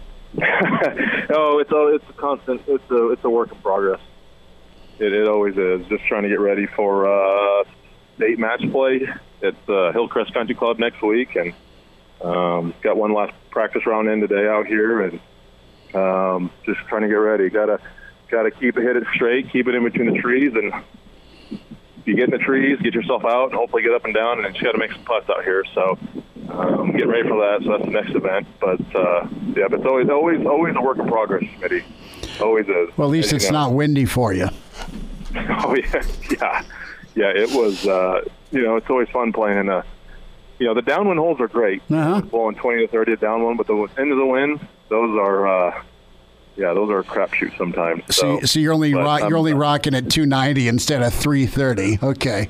oh, it's a, it's a constant, it's a, it's a work in progress. It, it always is. Just trying to get ready for uh, state match play at uh, Hillcrest Country Club next week, and um, got one last practice round in today out here, and um, just trying to get ready. Gotta, gotta keep it hit it straight, keep it in between the trees, and if you get in the trees, get yourself out, and hopefully get up and down, and then you got to make some putts out here. So um, get ready for that. So that's the next event. But uh, yeah, but it's always, always, always a work in progress, Smitty. Always is. Well, at least and, it's you know, not windy for you. Oh yeah, yeah, yeah. It was. Uh, you know, it's always fun playing. Uh, you know, the downwind holes are great. Uh-huh. Blowing twenty to thirty at downwind, but the end of the wind, those are. Uh, Yeah, those are a crapshoot sometimes. So, so, so you're only but, rock, you're um, only rocking at two ninety instead of three thirty. Okay.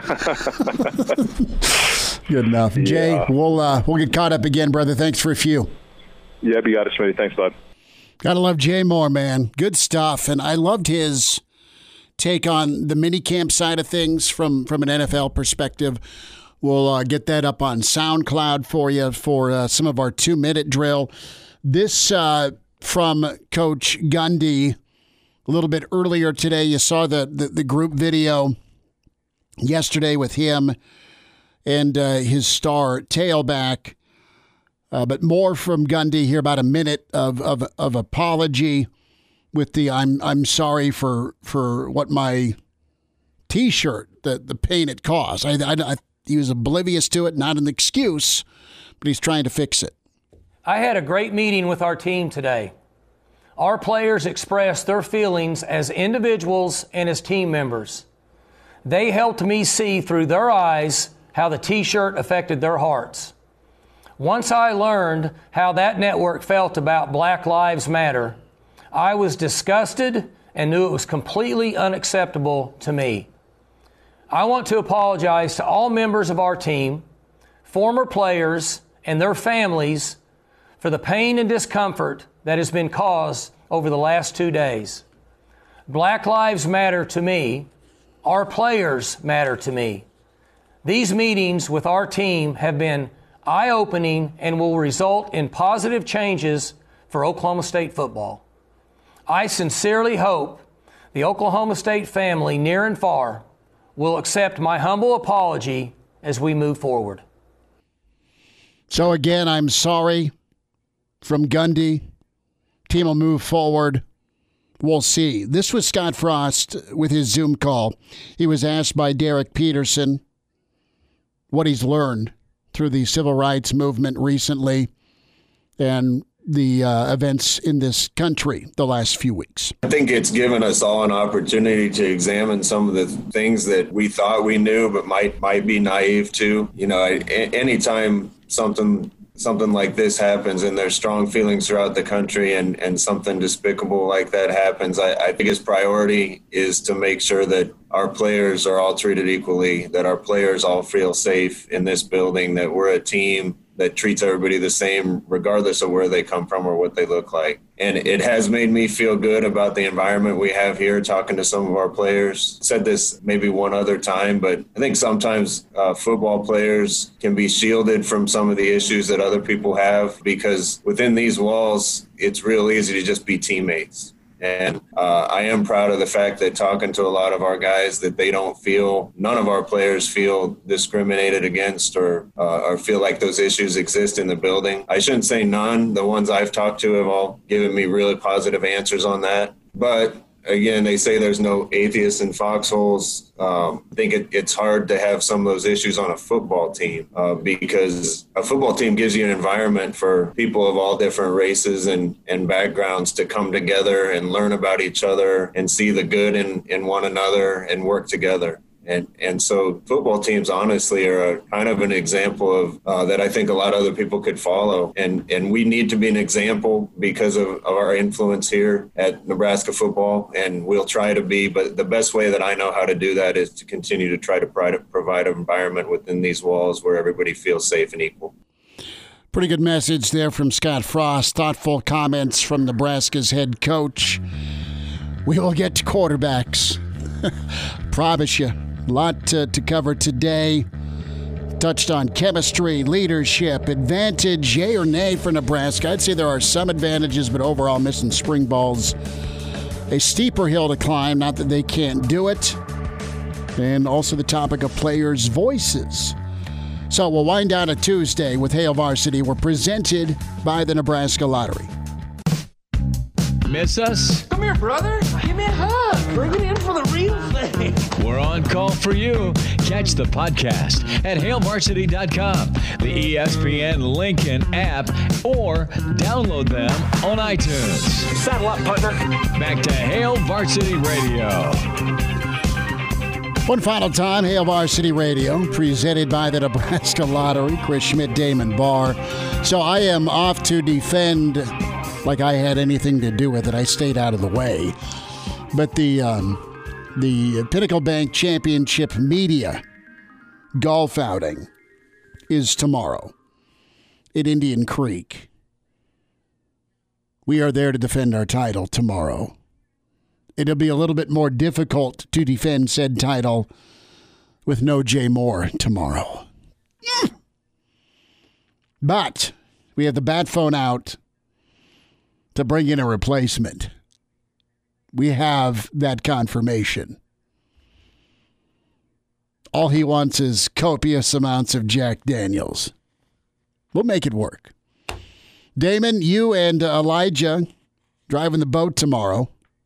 Good enough. Yeah. Jay, we'll uh, we'll get caught up again, brother. Thanks for a few. Yeah, you got it, Smitty. Thanks, bud. Gotta love Jay Moore, man. Good stuff. And I loved his take on the mini camp side of things from, from an N F L perspective. We'll uh, get that up on SoundCloud for you for uh, some of our two-minute drill. This uh, from Coach Gundy a little bit earlier today. You saw the, the, the group video yesterday with him and uh, his star tailback. Uh, but more from Gundy here, about a minute of, of, of apology with the I'm I'm sorry for for what my T-shirt, the, the pain it caused. I, I, I, he was oblivious to it, not an excuse, but he's trying to fix it. I had a great meeting with our team today. Our players expressed their feelings as individuals and as team members. They helped me see through their eyes how the T-shirt affected their hearts. Once I learned how that network felt about Black Lives Matter, I was disgusted and knew it was completely unacceptable to me. I want to apologize to all members of our team, former players, and their families for the pain and discomfort that has been caused over the last two days. Black lives matter to me. Our players matter to me. These meetings with our team have been eye-opening and will result in positive changes for Oklahoma State football. I sincerely hope the Oklahoma State family, near and far, will accept my humble apology as we move forward. So again, I'm sorry from Gundy. Team will move forward. We'll see. This was Scott Frost with his Zoom call. He was asked by Derek Peterson what he's learned through the civil rights movement recently and the uh, events in this country the last few weeks. I think it's given us all an opportunity to examine some of the things that we thought we knew but might might be naive to. You know, anytime something something like this happens and there's strong feelings throughout the country and, and something despicable like that happens, I, I think his priority is to make sure that our players are all treated equally, that our players all feel safe in this building, that we're a team that treats everybody the same regardless of where they come from or what they look like. And it has made me feel good about the environment we have here, talking to some of our players. I said this maybe one other time, but I think sometimes uh, football players can be shielded from some of the issues that other people have, because within these walls, it's real easy to just be teammates. And uh, I am proud of the fact that talking to a lot of our guys, that they don't feel, none of our players feel discriminated against or uh, or feel like those issues exist in the building. I shouldn't say none. The ones I've talked to have all given me really positive answers on that. But again, they say there's no atheists in foxholes. Um, I think it, it's hard to have some of those issues on a football team uh, because a football team gives you an environment for people of all different races and, and backgrounds to come together and learn about each other and see the good in, in one another and work together. And and so football teams, honestly, are a, kind of an example of uh, that I think a lot of other people could follow. And and we need to be an example because of, of our influence here at Nebraska football, and we'll try to be. But the best way that I know how to do that is to continue to try to provide an environment within these walls where everybody feels safe and equal. Pretty good message there from Scott Frost. Thoughtful comments from Nebraska's head coach. We will get to quarterbacks. Promise you. A lot to, to cover today. Touched on chemistry, leadership, advantage, yay or nay for Nebraska. I'd say there are some advantages, but overall missing spring balls. A steeper hill to climb, not that they can't do it. And also the topic of players' voices. So we'll wind down a Tuesday with Hail Varsity. We're presented by the Nebraska Lottery. Miss us? Come here, brother. Give me a hug. Bring it in for the real thing. We're on call for you. Catch the podcast at hail varsity dot com, the E S P N Lincoln app, or download them on iTunes. Saddle up, partner. Back to Hail Varsity Radio. One final time, Hail Varsity Radio, presented by the Nebraska Lottery. Chris Schmidt, Damon Barr. So I am off to defend like I had anything to do with it. I stayed out of the way. But the um, the Pinnacle Bank Championship Media golf outing is tomorrow at Indian Creek. We are there to defend our title tomorrow. It'll be a little bit more difficult to defend said title with no Jay Moore tomorrow. But we have the bat phone out to bring in a replacement. We have that confirmation. All he wants is copious amounts of Jack Daniels. We'll make it work. Damon, you and Elijah driving the boat tomorrow.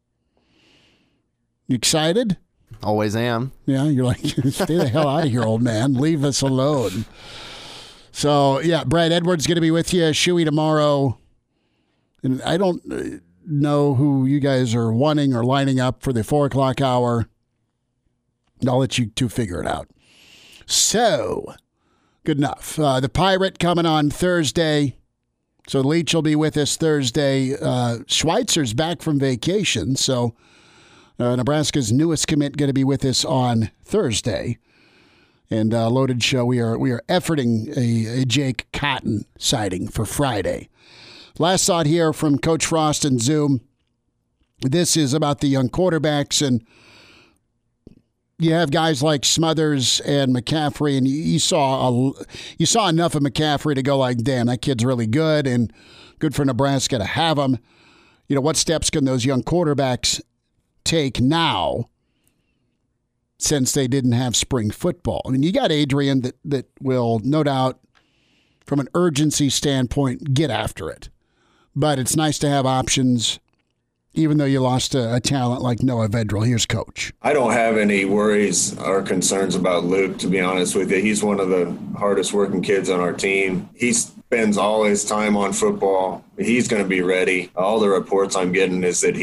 You excited? Always am. Yeah, you're like, stay the hell out of here, old man. Leave us alone. So, yeah, Brad Edwards going to be with you. Shuey tomorrow. And I don't know who you guys are wanting or lining up for the four o'clock hour. I'll let you two figure it out. So, good enough. Uh, the Pirate coming on Thursday. So Leach will be with us Thursday. Uh, Schweitzer's back from vacation. So uh, Nebraska's newest commit going to be with us on Thursday. And uh, Loaded Show, we are we are efforting a, a Jake Cotton sighting for Friday. Last thought here from Coach Frost and Zoom. This is about the young quarterbacks, and you have guys like Smothers and McCaffrey, and you saw a, you saw enough of McCaffrey to go like, damn, that kid's really good, and good for Nebraska to have him. You know, what steps can those young quarterbacks take now since they didn't have spring football? I mean, you got Adrian that, that will, no doubt, from an urgency standpoint, get after it. But it's nice to have options, even though you lost a, a talent like Noah Vedral. Here's Coach. I don't have any worries or concerns about Luke, to be honest with you. He's one of the hardest working kids on our team. He spends all his time on football. He's going to be ready. All the reports I'm getting is that he's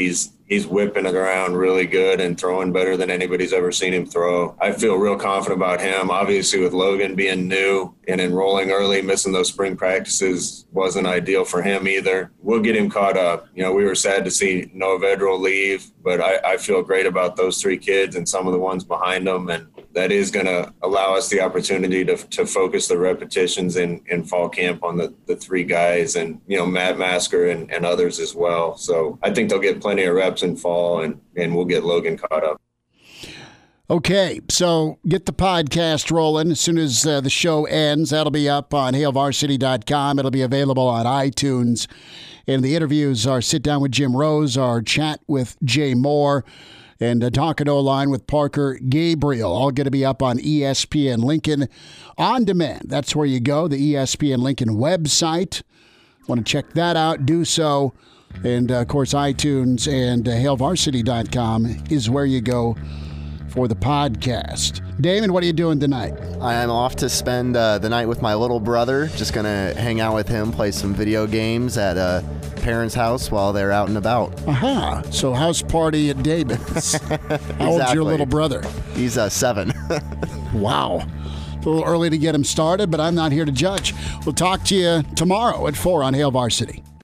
he's whipping it around really good and throwing better than anybody's ever seen him throw. I feel real confident about him. Obviously, with Logan being new and enrolling early, missing those spring practices wasn't ideal for him either. We'll get him caught up. You know, we were sad to see Noah Vedral leave, but I, I feel great about those three kids and some of the ones behind them, and that is going to allow us the opportunity to to focus the repetitions in, in fall camp on the, the three guys and, you know, Matt Masker and, and others as well. So I think they'll get plenty of reps in fall, and, and we'll get Logan caught up. Okay, so get the podcast rolling as soon as uh, the show ends. That'll be up on hail varsity dot com. It'll be available on iTunes. And the interviews are sit down with Jim Rose, our chat with Jay Moore, and uh, Talking O-Line with Parker Gabriel. All going to be up on E S P N Lincoln On Demand. That's where you go, the E S P N Lincoln website. Want to check that out, do so. And, uh, of course, iTunes and uh, hail varsity dot com is where you go for the podcast. Damon, what are you doing tonight? I am off to spend uh, the night with my little brother. Just going to hang out with him, play some video games at a parents' house while they're out and about. Aha. So house party at Damon's. How Exactly. old's your little brother? He's uh, seven. Wow. A little early to get him started, but I'm not here to judge. We'll talk to you tomorrow at four on Hail Varsity.